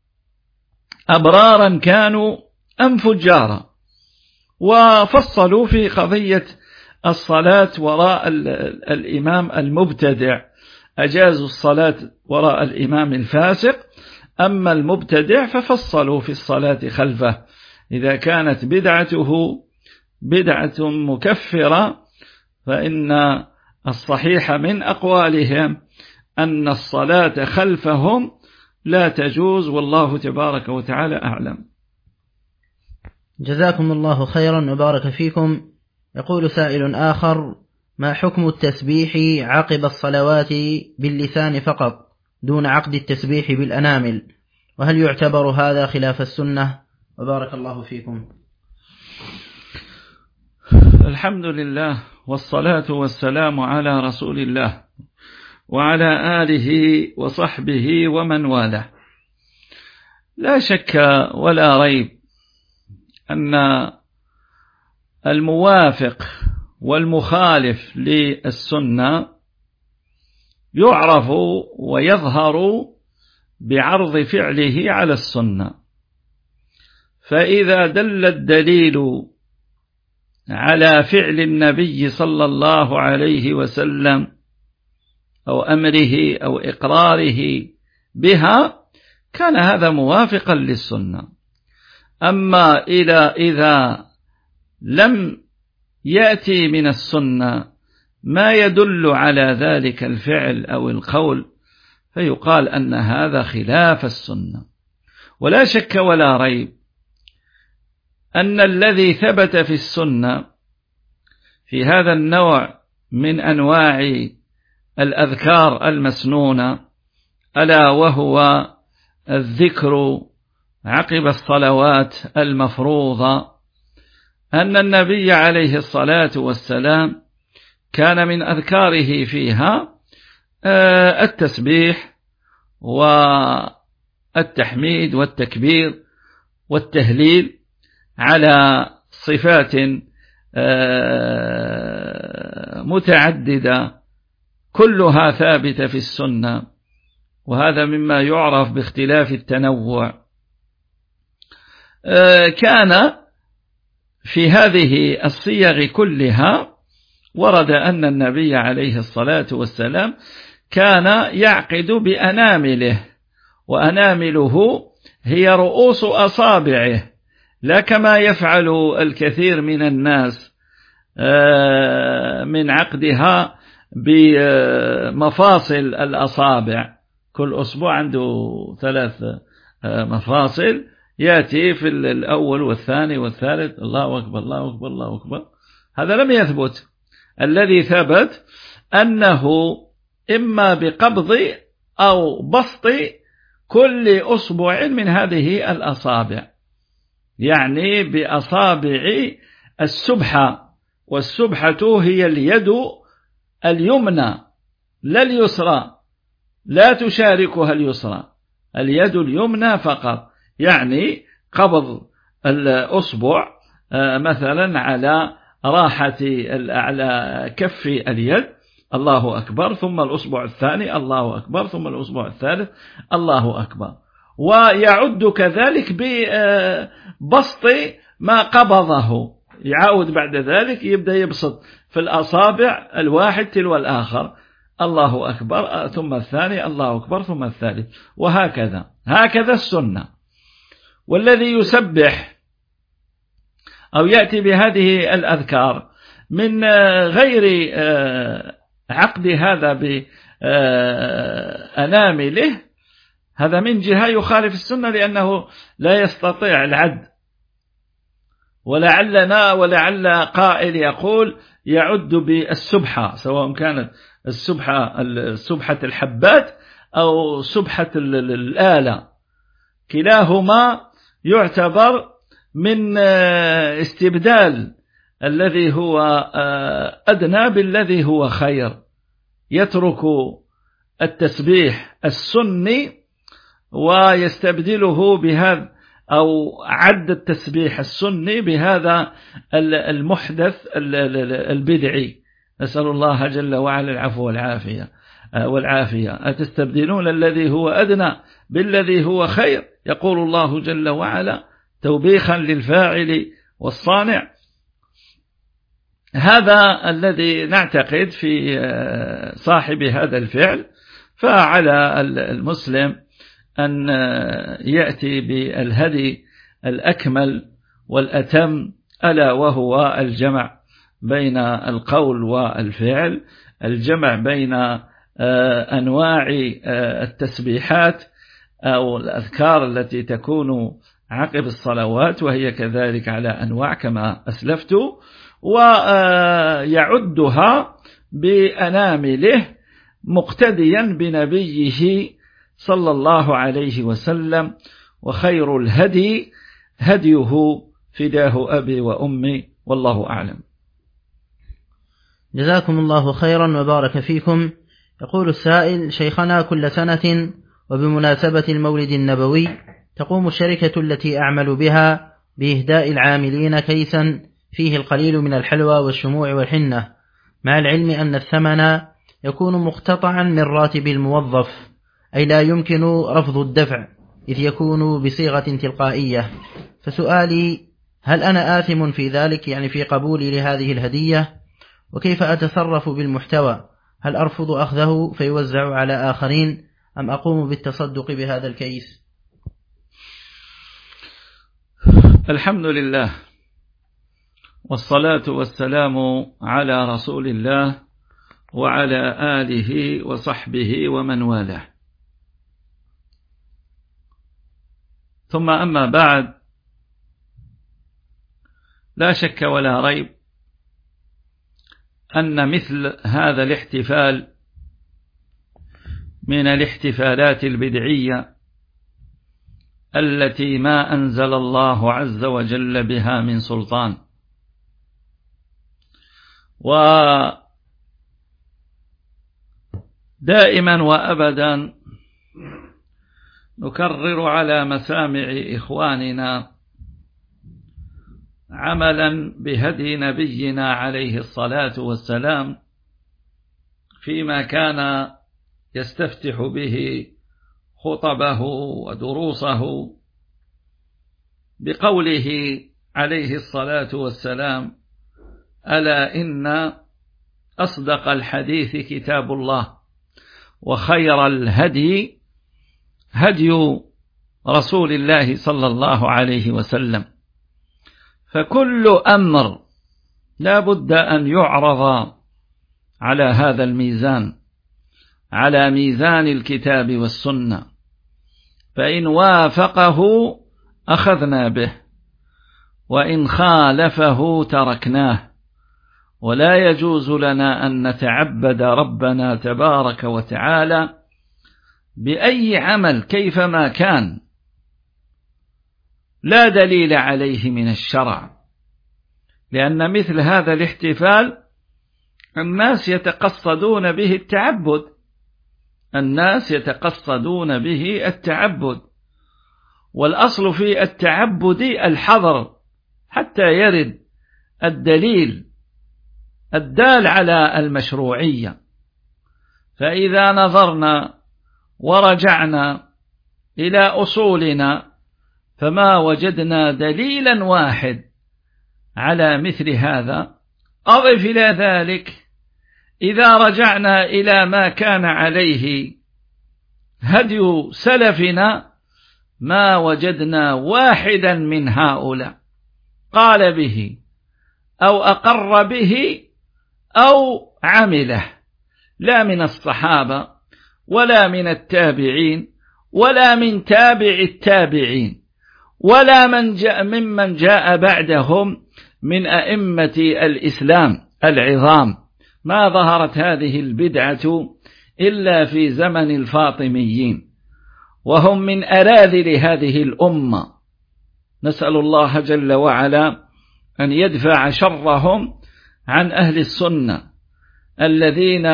أبرارا كانوا أم فجارا، وفصلوا في قضية الصلاة وراء الإمام المبتدع، أجازوا الصلاة وراء الإمام الفاسق، أما المبتدع ففصلوا في الصلاة خلفه إذا كانت بدعته بدعة مكفرة، فإن الصحيح من أقوالهم أن الصلاة خلفهم لا تجوز، والله تبارك وتعالى أعلم. جزاكم الله خيرا وبارك فيكم. يقول سائل آخر: ما حكم التسبيح عقب الصلوات باللسان فقط دون عقد التسبيح بالأنامل، وهل يعتبر هذا خلاف السنة؟ وبارك الله فيكم. الحمد لله، والصلاة والسلام على رسول الله وعلى آله وصحبه ومن والاه. لا شك ولا ريب أن الموافق والمخالف للسنة يعرف ويظهر بعرض فعله على السنة، فإذا دل الدليل على فعل النبي صلى الله عليه وسلم أو أمره أو إقراره بها كان هذا موافقا للسنة. أما إذا لم يأتي من السنة ما يدل على ذلك الفعل أو القول فيقال أن هذا خلاف السنة. ولا شك ولا ريب أن الذي ثبت في السنة في هذا النوع من أنواع الأذكار المسنونة، ألا وهو الذكر عقب الصلوات المفروضة، أن النبي عليه الصلاة والسلام كان من أذكاره فيها التسبيح والتحميد والتكبير والتهليل على صفات متعددة كلها ثابتة في السنة، وهذا مما يعرف باختلاف التنوع. كان في هذه الصيغ كلها ورد أن النبي عليه الصلاة والسلام كان يعقد بأنامله، وأنامله هي رؤوس أصابعه، لا كما يفعل الكثير من الناس من عقدها بمفاصل الأصابع. كل أصبع عنده 3 مفاصل، يأتي في الأول والثاني والثالث الله أكبر الله أكبر الله أكبر. هذا لم يثبت. الذي ثبت أنه إما بقبض أو بسط كل أصبع من هذه الأصابع، يعني بأصابع السبحة، والسبحة هي اليد اليمنى لا اليسرى، لا تشاركها اليسرى، اليد اليمنى فقط. يعني قبض الأصبع مثلا على راحة على كف اليد الله أكبر، ثم الأصبع الثاني الله أكبر، ثم الأصبع الثالث الله أكبر، ويعد كذلك ببسط ما قبضه، يعاود بعد ذلك يبدأ يبسط في الأصابع الواحد تلو الآخر الله أكبر، ثم الثاني الله أكبر، ثم الثالث، وهكذا. هكذا السنة. والذي يسبح أو يأتي بهذه الأذكار من غير عقد هذا بأنامله، هذا من جهة يخالف السنة، لأنه لا يستطيع العد. ولعل قائل يقول يعد بالسبحة، سواء كانت سبحة الحبات أو سبحة الآلة، كلاهما يعتبر من استبدال الذي هو أدنى بالذي هو خير. يترك التسبيح السني ويستبدله بهذا، أو عد التسبيح السني بهذا المحدث البدعي. نسأل الله جل وعلا العفو والعافية. أتستبدلون الذي هو أدنى بالذي هو خير؟ يقول الله جل وعلا توبيخا للفاعل والصانع. هذا الذي نعتقد في صاحب هذا الفعل. فعلى المسلم أن يأتي بالهدي الأكمل والأتم، ألا وهو الجمع بين القول والفعل، الجمع بين أنواع التسبيحات أو الأذكار التي تكون عقب الصلوات، وهي كذلك على أنواع كما أسلفت، ويعدها بأنامله مقتديا بنبيه صلى الله عليه وسلم. وخير الهدي هديه فداه أبي وأمي، والله أعلم. جزاكم الله خيرا وبارك فيكم. يقول السائل: شيخنا، كل سنة وبمناسبة المولد النبوي تقوم الشركة التي أعمل بها بإهداء العاملين كيسا فيه القليل من الحلوى والشموع والحنة، مع العلم أن الثمن يكون مقتطعا من راتب الموظف، أي لا يمكن رفض الدفع إذ يكون بصيغة تلقائية. فسؤالي: هل أنا آثم في ذلك، يعني في قبولي لهذه الهدية؟ وكيف أتصرف بالمحتوى؟ هل أرفض أخذه فيوزع على آخرين، أم أقوم بالتصدق بهذا الكيس؟ الحمد لله، والصلاة والسلام على رسول الله وعلى آله وصحبه ومن والاه. ثم أما بعد، لا شك ولا ريب أن مثل هذا الاحتفال من الاحتفالات البدعية التي ما أنزل الله عز وجل بها من سلطان. ودائما وأبدا نكرر على مسامع إخواننا عملا بهدي نبينا عليه الصلاة والسلام فيما كان يستفتح به خطبه ودروسه بقوله عليه الصلاة والسلام: ألا إن أصدق الحديث كتاب الله، وخير الهدي هدي رسول الله صلى الله عليه وسلم. فكل أمر لا بد أن يعرض على هذا الميزان، على ميزان الكتاب والسنة، فإن وافقه أخذنا به، وإن خالفه تركناه. ولا يجوز لنا أن نتعبد ربنا تبارك وتعالى بأي عمل كيفما كان لا دليل عليه من الشرع، لأن مثل هذا الاحتفال الناس يتقصدون به التعبد، الناس يتقصدون به التعبد، والأصل في التعبد الحظر حتى يرد الدليل الدال على المشروعية. فإذا نظرنا ورجعنا إلى أصولنا فما وجدنا دليلا واحد على مثل هذا. أضف إلى ذلك إذا رجعنا إلى ما كان عليه هدي سلفنا ما وجدنا واحدا من هؤلاء قال به أو أقر به أو عمله، لا من الصحابة ولا من التابعين ولا من تابع التابعين ولا ممن جاء بعدهم من أئمة الإسلام العظام. ما ظهرت هذه البدعة إلا في زمن الفاطميين، وهم من أراذل هذه الأمة. نسأل الله جل وعلا أن يدفع شرهم عن أهل السنة الذين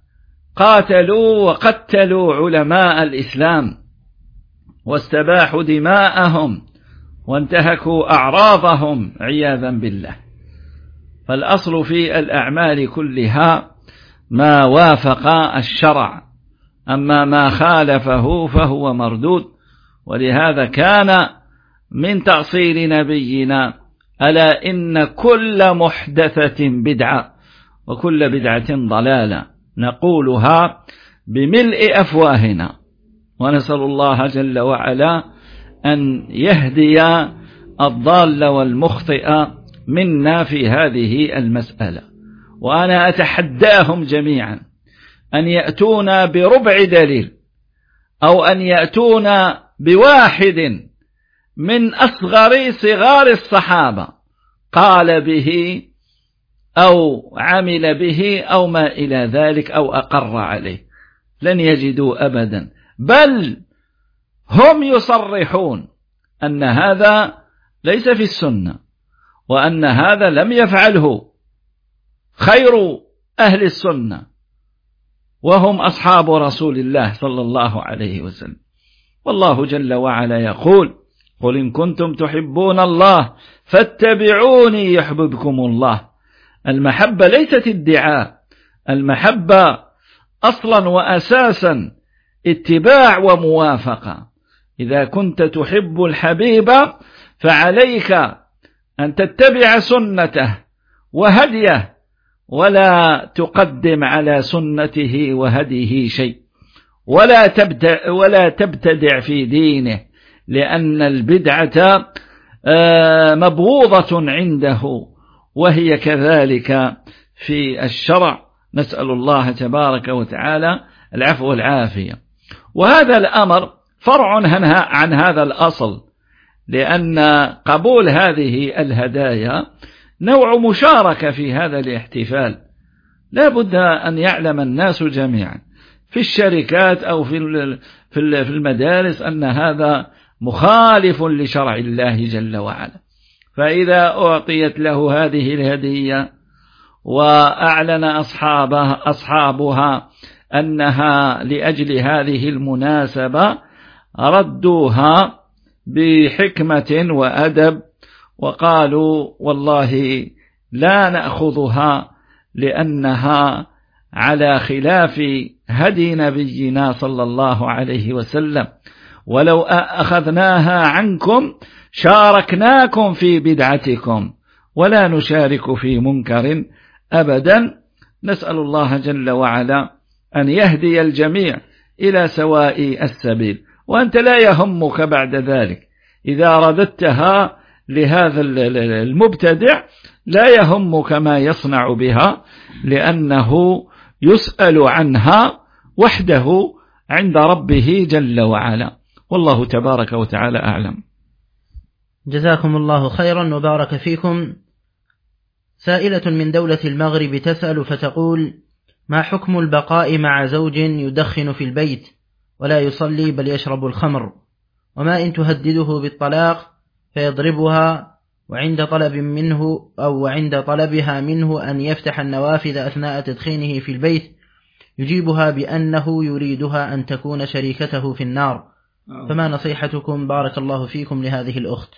قاتلوا وقتلوا علماء الإسلام واستباحوا دماءهم وانتهكوا أعراضهم عياذا بالله. فالأصل في الأعمال كلها ما وافق الشرع، أما ما خالفه فهو مردود. ولهذا كان من تأصيل نبينا: ألا إن كل محدثة بدعة وكل بدعة ضلالة، نقولها بملء أفواهنا، ونسأل الله جل وعلا أن يهدي الضال والمخطئ منا في هذه المسألة. وأنا أتحداهم جميعا أن يأتونا بربع دليل أو أن يأتونا بواحد من أصغر صغار الصحابة قال به أو عمل به أو ما إلى ذلك أو أقر عليه، لن يجدوا أبدا، بل هم يصرحون أن هذا ليس في السنة وأن هذا لم يفعله خير أهل السنة، وهم أصحاب رسول الله صلى الله عليه وسلم. والله جل وعلا يقول: قل إن كنتم تحبون الله فاتبعوني يحببكم الله. المحبة ليست ادعاء، المحبة أصلا وأساسا اتباع وموافقة. إذا كنت تحب الحبيب فعليك أن تتبع سنته وهديه، ولا تقدم على سنته وهديه شيء، ولا تبتدع في دينه، لأن البدعة مبغوضة عنده، وهي كذلك في الشرع. نسأل الله تبارك وتعالى العفو والعافية. وهذا الأمر فرع عن هذا الأصل، لأن قبول هذه الهدايا نوع مشاركة في هذا الاحتفال. لا بد أن يعلم الناس جميعا في الشركات أو في المدارس أن هذا مخالف لشرع الله جل وعلا. فإذا أعطيت له هذه الهدية وأعلن أصحابها أنها لأجل هذه المناسبة، ردوها بحكمة وأدب وقالوا: والله لا نأخذها لأنها على خلاف هدي نبينا صلى الله عليه وسلم، ولو أخذناها عنكم شاركناكم في بدعتكم ولا نشارك في منكر أبدا. نسأل الله جل وعلا أن يهدي الجميع إلى سواء السبيل. وأنت لا يهمك بعد ذلك إذا رددتها لهذا المبتدع، لا يهمك ما يصنع بها، لأنه يسأل عنها وحده عند ربه جل وعلا. والله تبارك وتعالى أعلم. جزاكم الله خيرا وبارك فيكم. سائلة من دولة المغرب تسأل فتقول: ما حكم البقاء مع زوج يدخن في البيت ولا يصلي بل يشرب الخمر، وما إن تهدده بالطلاق فيضربها، وعند طلبها منه أن يفتح النوافذ أثناء تدخينه في البيت يجيبها بأنه يريدها أن تكون شريكته في النار، فما نصيحتكم بارك الله فيكم لهذه الأخت؟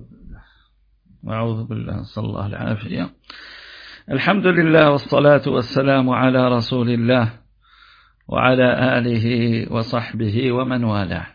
أعوذ بالله، صلى الله العافية. الحمد لله والصلاة والسلام على رسول الله وعلى آله وصحبه ومن والاه.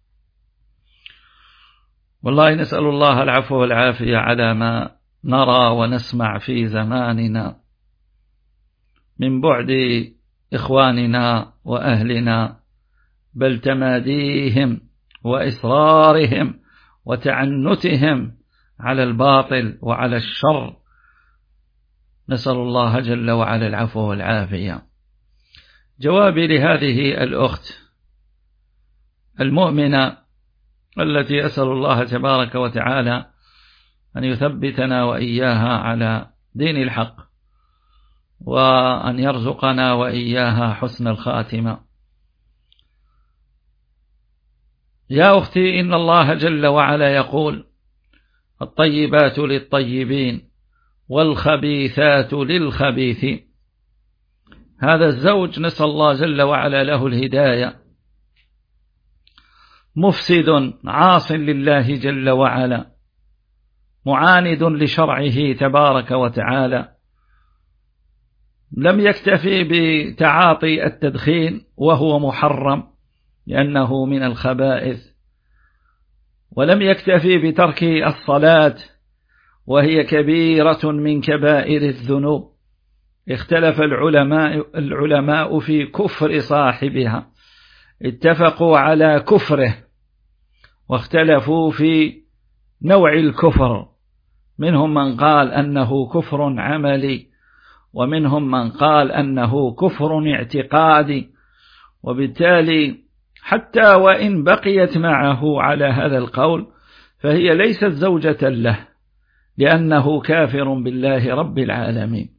والله نسأل الله العفو والعافية على ما نرى ونسمع في زماننا من بعد إخواننا وأهلنا، بل تماديهم وإصرارهم وتعنتهم على الباطل وعلى الشر. نسأل الله جل وعلا العفو والعافية. جوابي لهذه الأخت المؤمنة التي أسأل الله تبارك وتعالى أن يثبتنا وإياها على دين الحق، وأن يرزقنا وإياها حسن الخاتمة. يا أختي، إن الله جل وعلا يقول: الطيبات للطيبين والخبيثات للخبيثين. هذا الزوج نسأل الله جل وعلا له الهداية، مفسد عاص لله جل وعلا، معاند لشرعه تبارك وتعالى، لم يكتفي بتعاطي التدخين وهو محرم لأنه من الخبائث، ولم يكتفي بترك الصلاة وهي كبيرة من كبائر الذنوب. اختلف العلماء في كفر صاحبها، اتفقوا على كفره واختلفوا في نوع الكفر. منهم من قال أنه كفر عملي، ومنهم من قال أنه كفر اعتقادي، وبالتالي حتى وإن بقيت معه على هذا القول فهي ليست زوجة له، لأنه كافر بالله رب العالمين.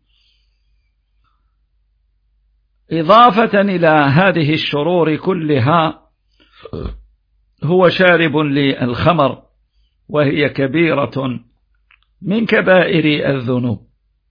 إضافة إلى هذه الشرور كلها، هو شارب للخمر وهي كبيرة من كبائر الذنوب،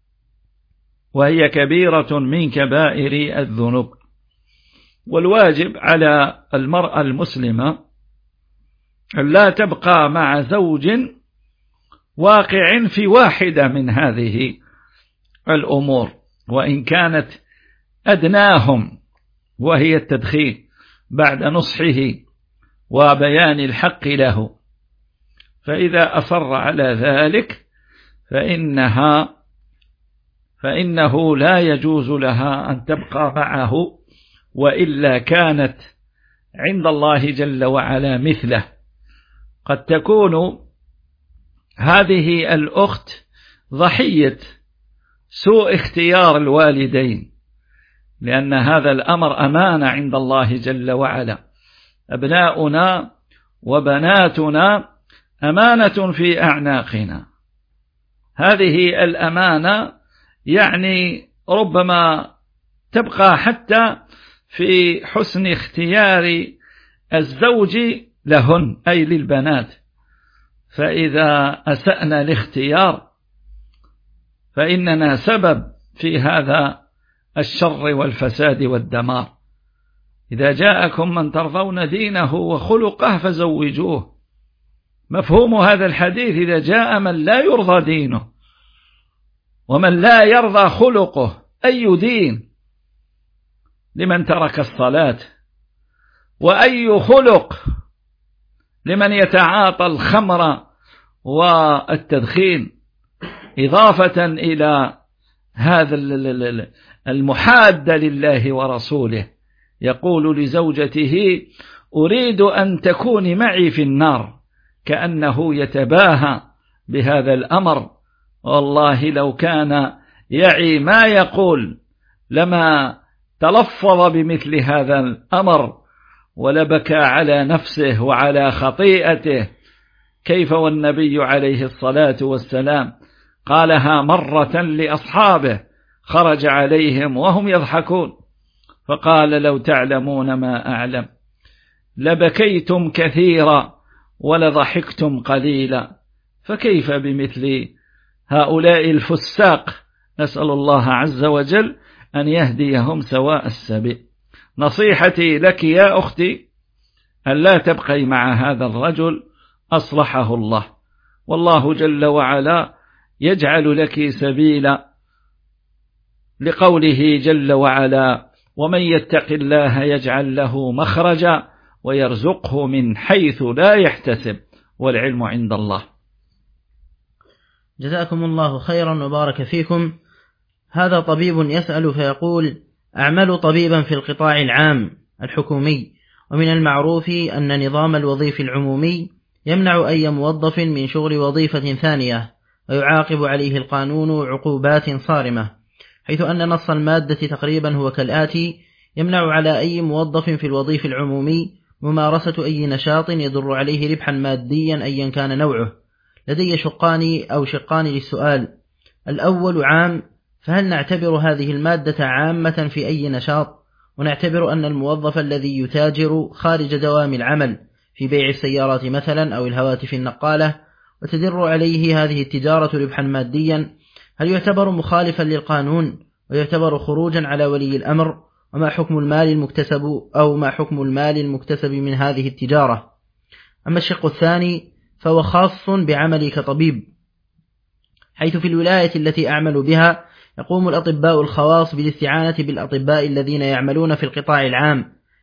والواجب على المرأة المسلمة أن لا تبقى مع زوج واقع في واحدة من هذه الأمور، وإن كانت أدناهم وهي التدخين، بعد نصحه وبيان الحق له. فإذا أصر على ذلك فإنه لا يجوز لها أن تبقى معه، وإلا كانت عند الله جل وعلا مثله. قد تكون هذه الأخت ضحية سوء اختيار الوالدين، لأن هذا الأمر أمانة عند الله جل وعلا. أبناؤنا وبناتنا أمانة في أعناقنا. هذه الأمانة يعني ربما تبقى حتى في حسن اختيار الزوج لهن، أي للبنات، فإذا أسأنا الاختيار فإننا سبب في هذا الشر والفساد والدمار. إذا جاءكم من ترضون دينه وخلقه فزوجوه. مفهوم هذا الحديث: إذا جاء من لا يرضى دينه ومن لا يرضى خلقه، أي دين لمن ترك الصلاة، وأي خلق لمن يتعاطى الخمر والتدخين، إضافة إلى هذا المحاد لله ورسوله. يقول لزوجته: أريد أن تكوني معي في النار، كأنه يتباهى بهذا الأمر. والله لو كان يعي ما يقول لما تلفظ بمثل هذا الأمر ولبكى على نفسه وعلى خطيئته. كيف والنبي عليه الصلاة والسلام قالها مرة لأصحابه، خرج عليهم وهم يضحكون فقال: لو تعلمون ما أعلم لبكيتم كثيرا ولضحكتم قليلا، فكيف بمثل هؤلاء الفساق؟ نسأل الله عز وجل أن يهديهم سواء السبيل. نصيحتي لك يا أختي أن لا تبقي مع هذا الرجل أصلحه الله، والله جل وعلا يجعل لك سبيلا، لقوله جل وعلا: ومن يتق الله يجعل له مخرجا ويرزقه من حيث لا يحتسب والعلم عند الله. جزاكم الله خيرا وبارك فيكم. هذا طبيب يسأل فيقول: أعمل طبيبا في القطاع العام الحكومي، ومن المعروف أن نظام الوظيف العمومي يمنع أي موظف من شغل وظيفة ثانية، ويعاقب عليه القانون عقوبات صارمة، حيث أن نص المادة تقريبا هو كالآتي: يمنع على أي موظف في الوظيف العمومي ممارسة أي نشاط يضر عليه ربحا ماديا أيا كان نوعه. لدي شقان للسؤال. الأول عام، فهل نعتبر هذه المادة عامة في أي نشاط، ونعتبر أن الموظف الذي يتاجر خارج دوام العمل في بيع السيارات مثلا أو الهواتف النقالة وتدر عليه هذه التجارة ربحا ماديا، هل يعتبر مخالفا للقانون ويعتبر خروجا على ولي الأمر؟ وما حكم المال المكتسب من هذه التجارة؟ أما الشق الثاني فهو خاص بعملي كطبيب، حيث في الولاية التي أعمل بها يقوم الأطباء الخواص بالاستعانة بالأطباء الذين يعملون في القطاع العام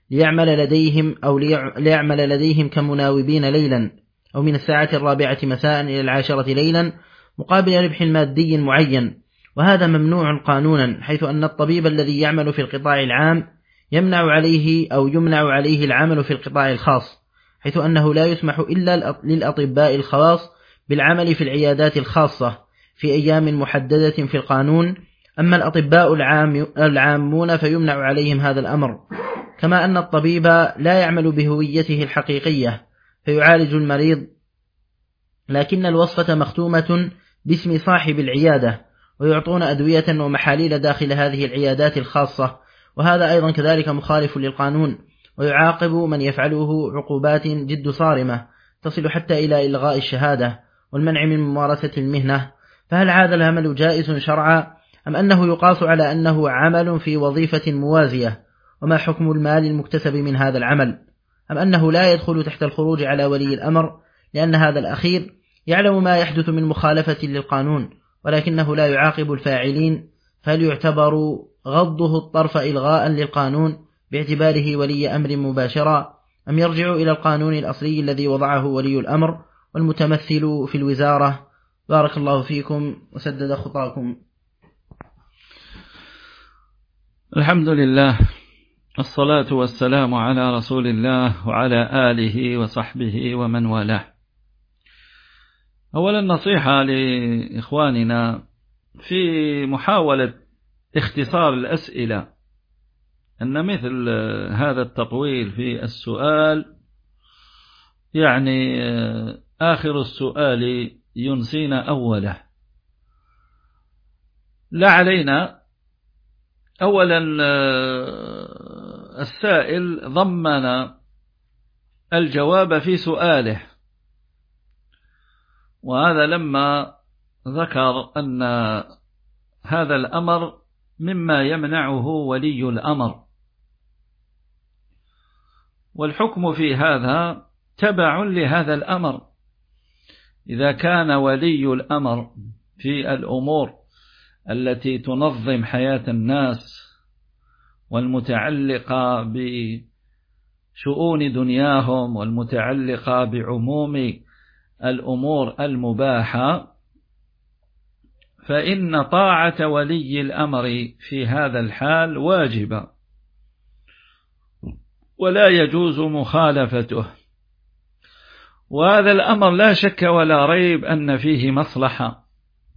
ليعمل لديهم كمناوبين ليلا، أو من 4:00 مساء إلى 10 ليلا، مقابل ربح مادي معين، وهذا ممنوع قانونا، حيث أن الطبيب الذي يعمل في القطاع العام يمنع عليه العمل في القطاع الخاص، حيث أنه لا يسمح إلا للأطباء الخواص بالعمل في العيادات الخاصة في أيام محددة في القانون. أما الأطباء العامون فيمنع عليهم هذا الأمر، كما أن الطبيب لا يعمل بهويته الحقيقية فيعالج المريض، لكن الوصفة مختومة باسم صاحب العيادة، ويعطون أدوية ومحاليل داخل هذه العيادات الخاصة، وهذا أيضا كذلك مخالف للقانون، ويعاقب من يفعله عقوبات جد صارمة تصل حتى إلى إلغاء الشهادة والمنع من ممارسة المهنة. فهل هذا العمل جائز شرعا، أم أنه يقاس على أنه عمل في وظيفة موازية؟ وما حكم المال المكتسب من هذا العمل، أم أنه لا يدخل تحت الخروج على ولي الأمر، لأن هذا الأخير يعلم ما يحدث من مخالفة للقانون ولكنه لا يعاقب الفاعلين؟ فهل يعتبر غضه الطرف إلغاء للقانون باعتباره ولي أمر مباشرا، أم يرجع إلى القانون الأصلي الذي وضعه ولي الأمر والمتمثل في الوزارة؟ بارك الله فيكم وسدد خطاكم. الحمد لله، الصلاة والسلام على رسول الله وعلى آله وصحبه ومن والاه. أولا نصيحة لإخواننا في محاولة اختصار الأسئلة، أن مثل هذا التطويل في السؤال يعني آخر السؤال ينسينا أوله. لا علينا أولا السائل ضمن الجواب في سؤاله، وهذا لما ذكر أن هذا الأمر مما يمنعه ولي الأمر، والحكم في هذا تبع لهذا الأمر. إذا كان ولي الأمر في الأمور التي تنظم حياة الناس والمتعلقة شؤون دنياهم والمتعلقة بعموم الأمور المباحة، فإن طاعة ولي الأمر في هذا الحال واجبة ولا يجوز مخالفته. وهذا الأمر لا شك ولا ريب أن فيه مصلحة،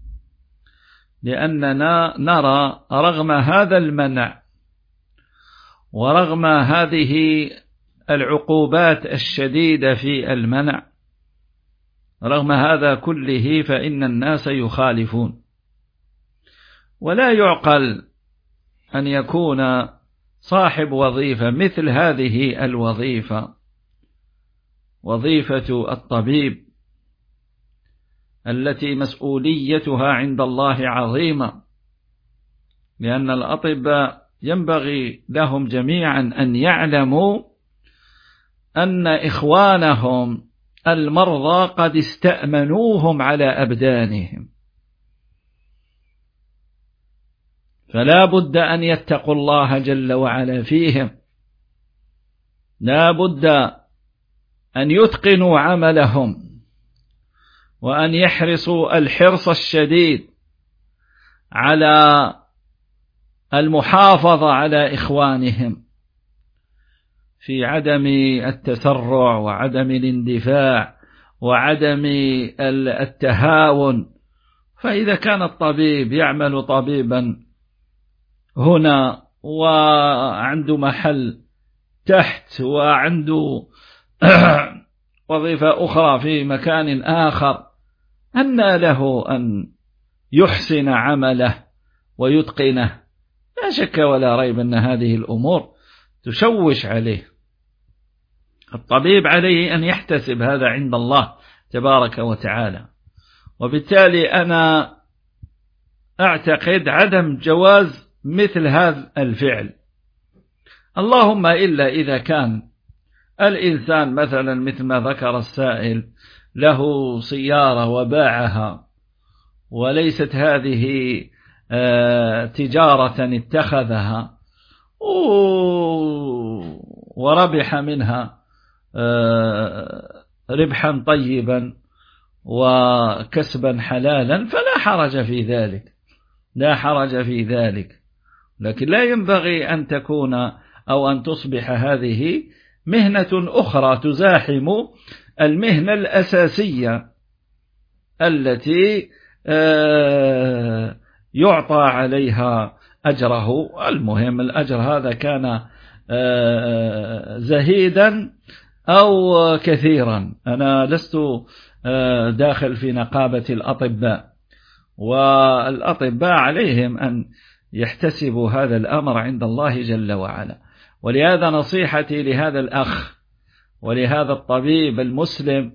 لأننا نرى رغم هذا المنع ورغم هذه العقوبات الشديدة في المنع، رغم هذا كله فإن الناس يخالفون. ولا يعقل أن يكون صاحب وظيفة مثل هذه الوظيفة، وظيفة الطبيب التي مسؤوليتها عند الله عظيمة، لأن الأطباء ينبغي لهم جميعا أن يعلموا أن إخوانهم المرضى قد استأمنوهم على أبدانهم، فلا بد أن يتقوا الله جل وعلا فيهم، لا بد أن يتقنوا عملهم وأن يحرصوا الحرص الشديد على المحافظة على إخوانهم في عدم التسرع وعدم الاندفاع وعدم التهاون. فإذا كان الطبيب يعمل طبيبا هنا وعنده محل تحت وعنده وظيفة أخرى في مكان آخر، أن له أن يحسن عمله ويتقنه؟ لا شك ولا ريب أن هذه الأمور تشوش عليه. الطبيب عليه أن يحتسب هذا عند الله تبارك وتعالى. وبالتالي أنا أعتقد عدم جواز مثل هذا الفعل، اللهم إلا إذا كان الإنسان مثلا مثل ما ذكر السائل له سيارة وباعها، وليست هذه تجارة اتخذها وربح منها ربحا طيبا وكسبا حلالا، فلا حرج في ذلك، لا حرج في ذلك. لكن لا ينبغي أن تكون أو أن تصبح هذه مهنة أخرى تزاحم المهنة الأساسية التي يعطى عليها أجره. المهم الأجر هذا كان زهيدا أو كثيرا. أنا لست داخل في نقابة الأطباء، والأطباء عليهم أن يحتسبوا هذا الأمر عند الله جل وعلا. ولهذا نصيحتي لهذا الأخ ولهذا الطبيب المسلم،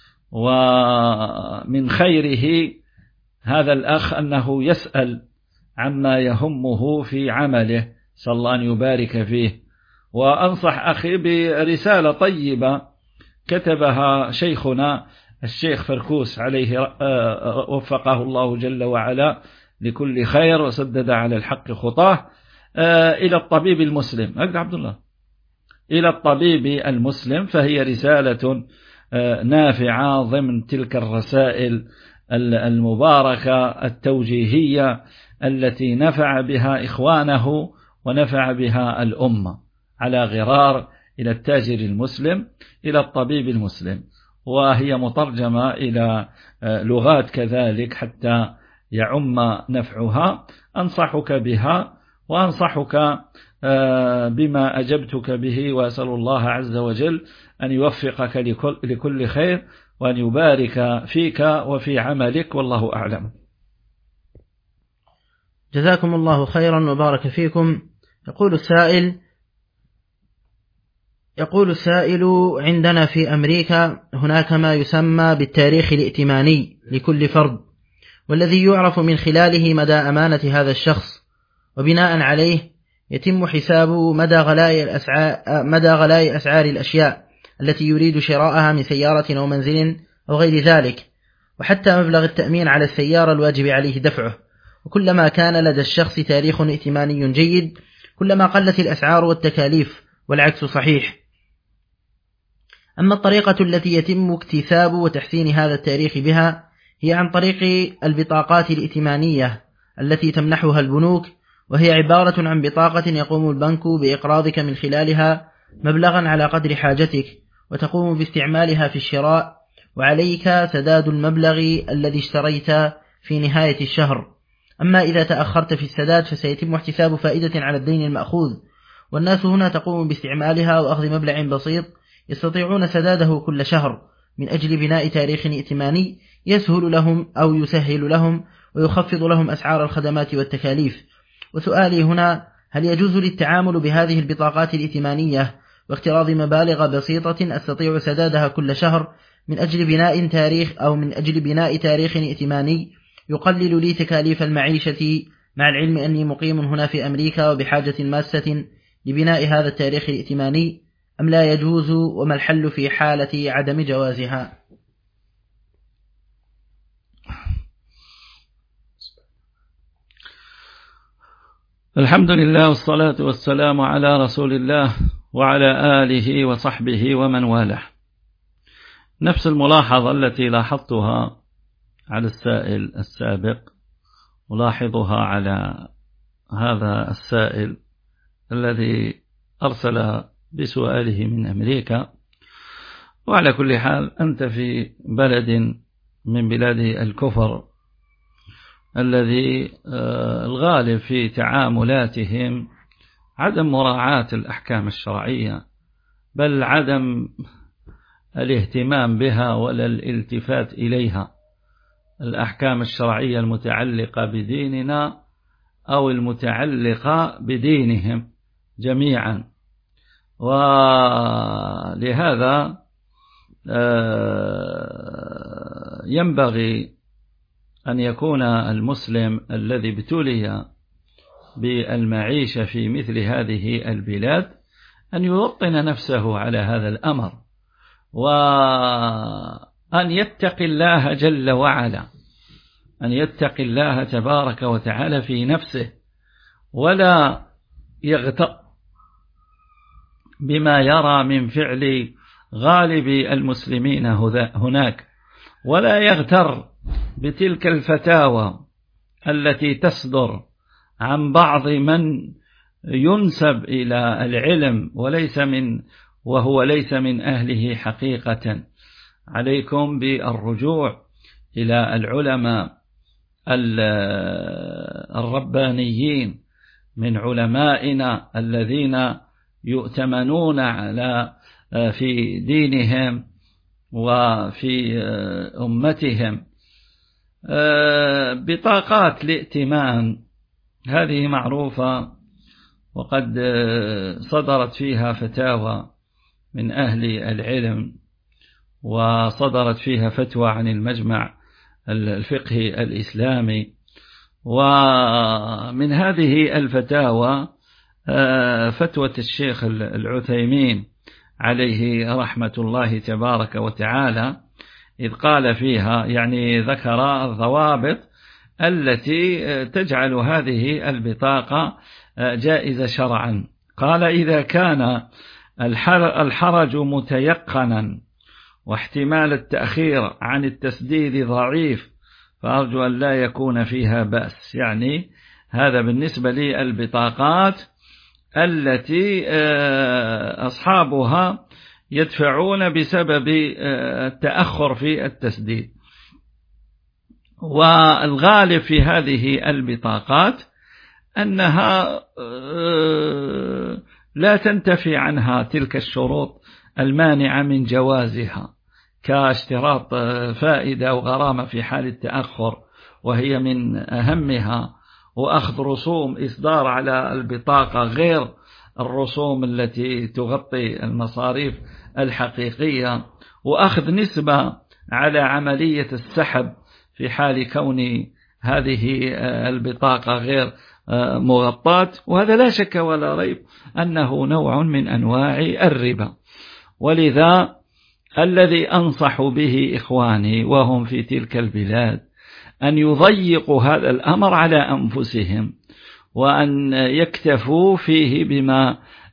ومن خيره هذا الأخ أنه يسأل عما يهمه في عمله، صلى الله أن يبارك فيه. وأنصح أخي برسالة طيبة كتبها شيخنا الشيخ فركوس عليه وفقه الله جل وعلا لكل خير وسدد على الحق خطاه، إلى الطبيب المسلم. أقول عبد الله إلى الطبيب المسلم، فهي رسالة نافعة ضمن تلك الرسائل المباركة التوجيهية التي نفع بها إخوانه ونفع بها الأمة، على غرار إلى التاجر المسلم إلى الطبيب المسلم، وهي مترجمة إلى لغات كذلك حتى يعم نفعها. أنصحك بها وأنصحك بما أجبتك به، وأسأل الله عز وجل أن يوفقك لكل خير وأن يبارك فيك وفي عملك، والله أعلم. جزاكم الله خيرا وبارك فيكم. يقول السائل عندنا في أمريكا هناك ما يسمى بالتاريخ الائتماني لكل فرد، والذي يعرف من خلاله مدى أمانة هذا الشخص، وبناء عليه يتم حساب مدى غلاء أسعار الأشياء التي يريد شراءها من سيارة أو منزل أو غير ذلك، وحتى مبلغ التأمين على السيارة الواجب عليه دفعه. وكلما كان لدى الشخص تاريخ ائتماني جيد كلما قلت الأسعار والتكاليف، والعكس صحيح. أما الطريقة التي يتم اكتساب وتحسين هذا التاريخ بها هي عن طريق البطاقات الائتمانية التي تمنحها البنوك، وهي عبارة عن بطاقة يقوم البنك بإقراضك من خلالها مبلغا على قدر حاجتك، وتقوم باستعمالها في الشراء، وعليك سداد المبلغ الذي اشتريت في نهاية الشهر. أما إذا تأخرت في السداد فسيتم احتساب فائدة على الدين المأخوذ، والناس هنا تقوم باستعمالها وأخذ مبلغ بسيط يستطيعون سداده كل شهر من أجل بناء تاريخ ائتماني يسهل لهم أو يسهل لهم ويخفض لهم أسعار الخدمات والتكاليف. وسؤالي هنا: هل يجوز للتعامل بهذه البطاقات الائتمانية واقتراض مبالغ بسيطة أستطيع سدادها كل شهر من أجل بناء تاريخ أو من أجل بناء تاريخ ائتماني يقلل لي تكاليف المعيشة، مع العلم أني مقيم هنا في أمريكا وبحاجة ماسة لبناء هذا التاريخ الائتماني، أم لا يجوز، وما الحل في حالة عدم جوازها؟ الحمد لله والصلاة والسلام على رسول الله وعلى آله وصحبه ومن والاه. نفس الملاحظة التي لاحظتها على السائل السابق ألاحظها على هذا السائل الذي أرسل بسؤاله من أمريكا. وعلى كل حال أنت في بلد من بلاد الكفر الذي الغالب في تعاملاتهم عدم مراعاة الأحكام الشرعية، بل عدم الاهتمام بها ولا الالتفات إليها، الأحكام الشرعية المتعلقة بديننا أو المتعلقة بدينهم جميعا. ولهذا ينبغي أن يكون المسلم الذي ابتلي بالمعيشة في مثل هذه البلاد أن يوطن نفسه على هذا الأمر، وأن يتقي الله جل وعلا، أن يتقي الله تبارك وتعالى في نفسه، ولا يغتر بما يرى من فعل غالب المسلمين هناك، ولا يغتر بتلك الفتاوى التي تصدر عن بعض من ينسب إلى العلم وهو ليس من أهله حقيقة. عليكم بالرجوع إلى العلماء الربانيين من علمائنا الذين يؤتمنون في دينهم وفي أمتهم. بطاقات الائتمان هذه معروفة، وقد صدرت فيها فتاوى من أهل العلم، وصدرت فيها فتوى عن المجمع الفقهي الإسلامي. ومن هذه الفتاوى فتوى الشيخ العثيمين عليه رحمة الله تبارك وتعالى، إذ قال فيها، يعني ذكر الضوابط التي تجعل هذه البطاقة جائزة شرعا. قال: إذا كان الحرج متيقنا واحتمال التأخير عن التسديد ضعيف فأرجو أن لا يكون فيها بأس. يعني هذا بالنسبة للبطاقات التي أصحابها يدفعون بسبب التأخر في التسديد. والغالب في هذه البطاقات أنها لا تنتفي عنها تلك الشروط المانعة من جوازها، كاشتراط فائدة وغرامة في حال التأخر، وهي من أهمها، وأخذ رسوم إصدار على البطاقة غير الرسوم التي تغطي المصاريف الحقيقية، وأخذ نسبة على عملية السحب في حال كون هذه البطاقة غير مغطاة. وهذا لا شك ولا ريب أنه نوع من أنواع الربا. ولذا الذي أنصح به إخواني وهم في تلك البلاد أن يضيقوا هذا الأمر على أنفسهم، وأن يكتفوا فيه بما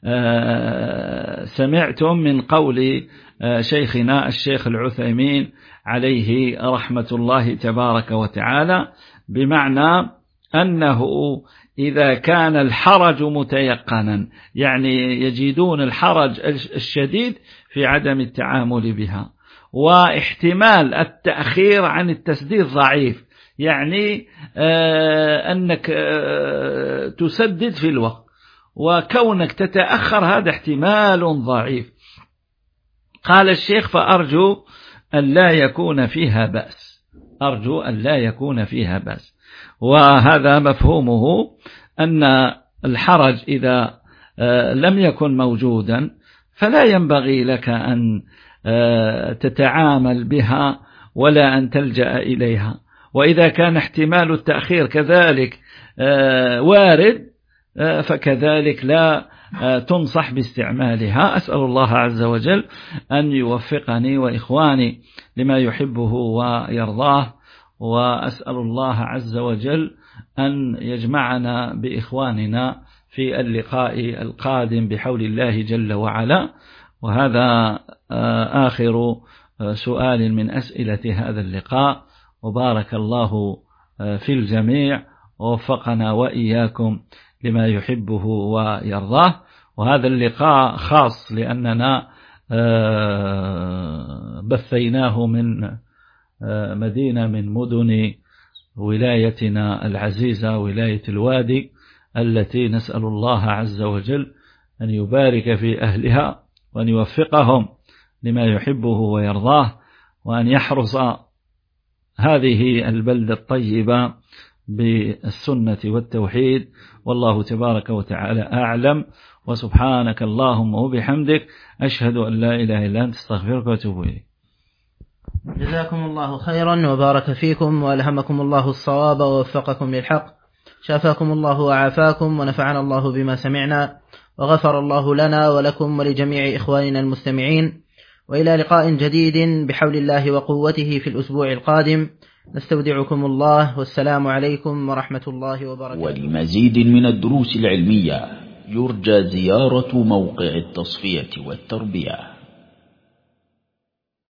سمعتم من قول شيخنا الشيخ العثيمين عليه رحمة الله تبارك وتعالى، بمعنى أنه إذا كان الحرج متيقنا، يعني يجدون الحرج الشديد في عدم التعامل بها، واحتمال التأخير عن التسديد ضعيف، يعني أنك تسدد في الوقت، وكونك تتأخر هذا احتمال ضعيف. قال الشيخ فأرجو أن لا يكون فيها بأس، أرجو أن لا يكون فيها بأس. وهذا مفهومه أن الحرج إذا لم يكن موجودا فلا ينبغي لك أن تتعامل بها ولا أن تلجأ إليها. وإذا كان احتمال التأخير كذلك وارد فكذلك لا تنصح باستعمالها. أسأل الله عز وجل أن يوفقني وإخواني لما يحبه ويرضاه، وأسأل الله عز وجل أن يجمعنا بإخواننا في اللقاء القادم بحول الله جل وعلا. وهذا آخر سؤال من أسئلة هذا اللقاء، وبارك الله في الجميع ووفقنا وإياكم لما يحبه ويرضاه. وهذا اللقاء خاص لأننا بثيناه من مدينة من مدن ولايتنا العزيزة، ولاية الوادي، التي نسأل الله عز وجل أن يبارك في أهلها وأن يوفقهم لما يحبه ويرضاه، وأن يحرص هذه البلدة الطيبة بالسنة والتوحيد. والله تبارك وتعالى أعلم، وسبحانك اللهم وبحمدك أشهد أن لا إله إلا أنت استغفرك وأتوب إليك. جزاكم الله خيرا وبارك فيكم وألهمكم الله الصواب ووفقكم للحق، شافاكم الله وعافاكم، ونفعنا الله بما سمعنا، وغفر الله لنا ولكم ولجميع إخواننا المستمعين. وإلى لقاء جديد بحول الله وقوته في الأسبوع القادم، نستودعكم الله، والسلام عليكم ورحمة الله وبركاته. ولمزيد من الدروس العلمية يرجى زيارة موقع التصفية والتربية.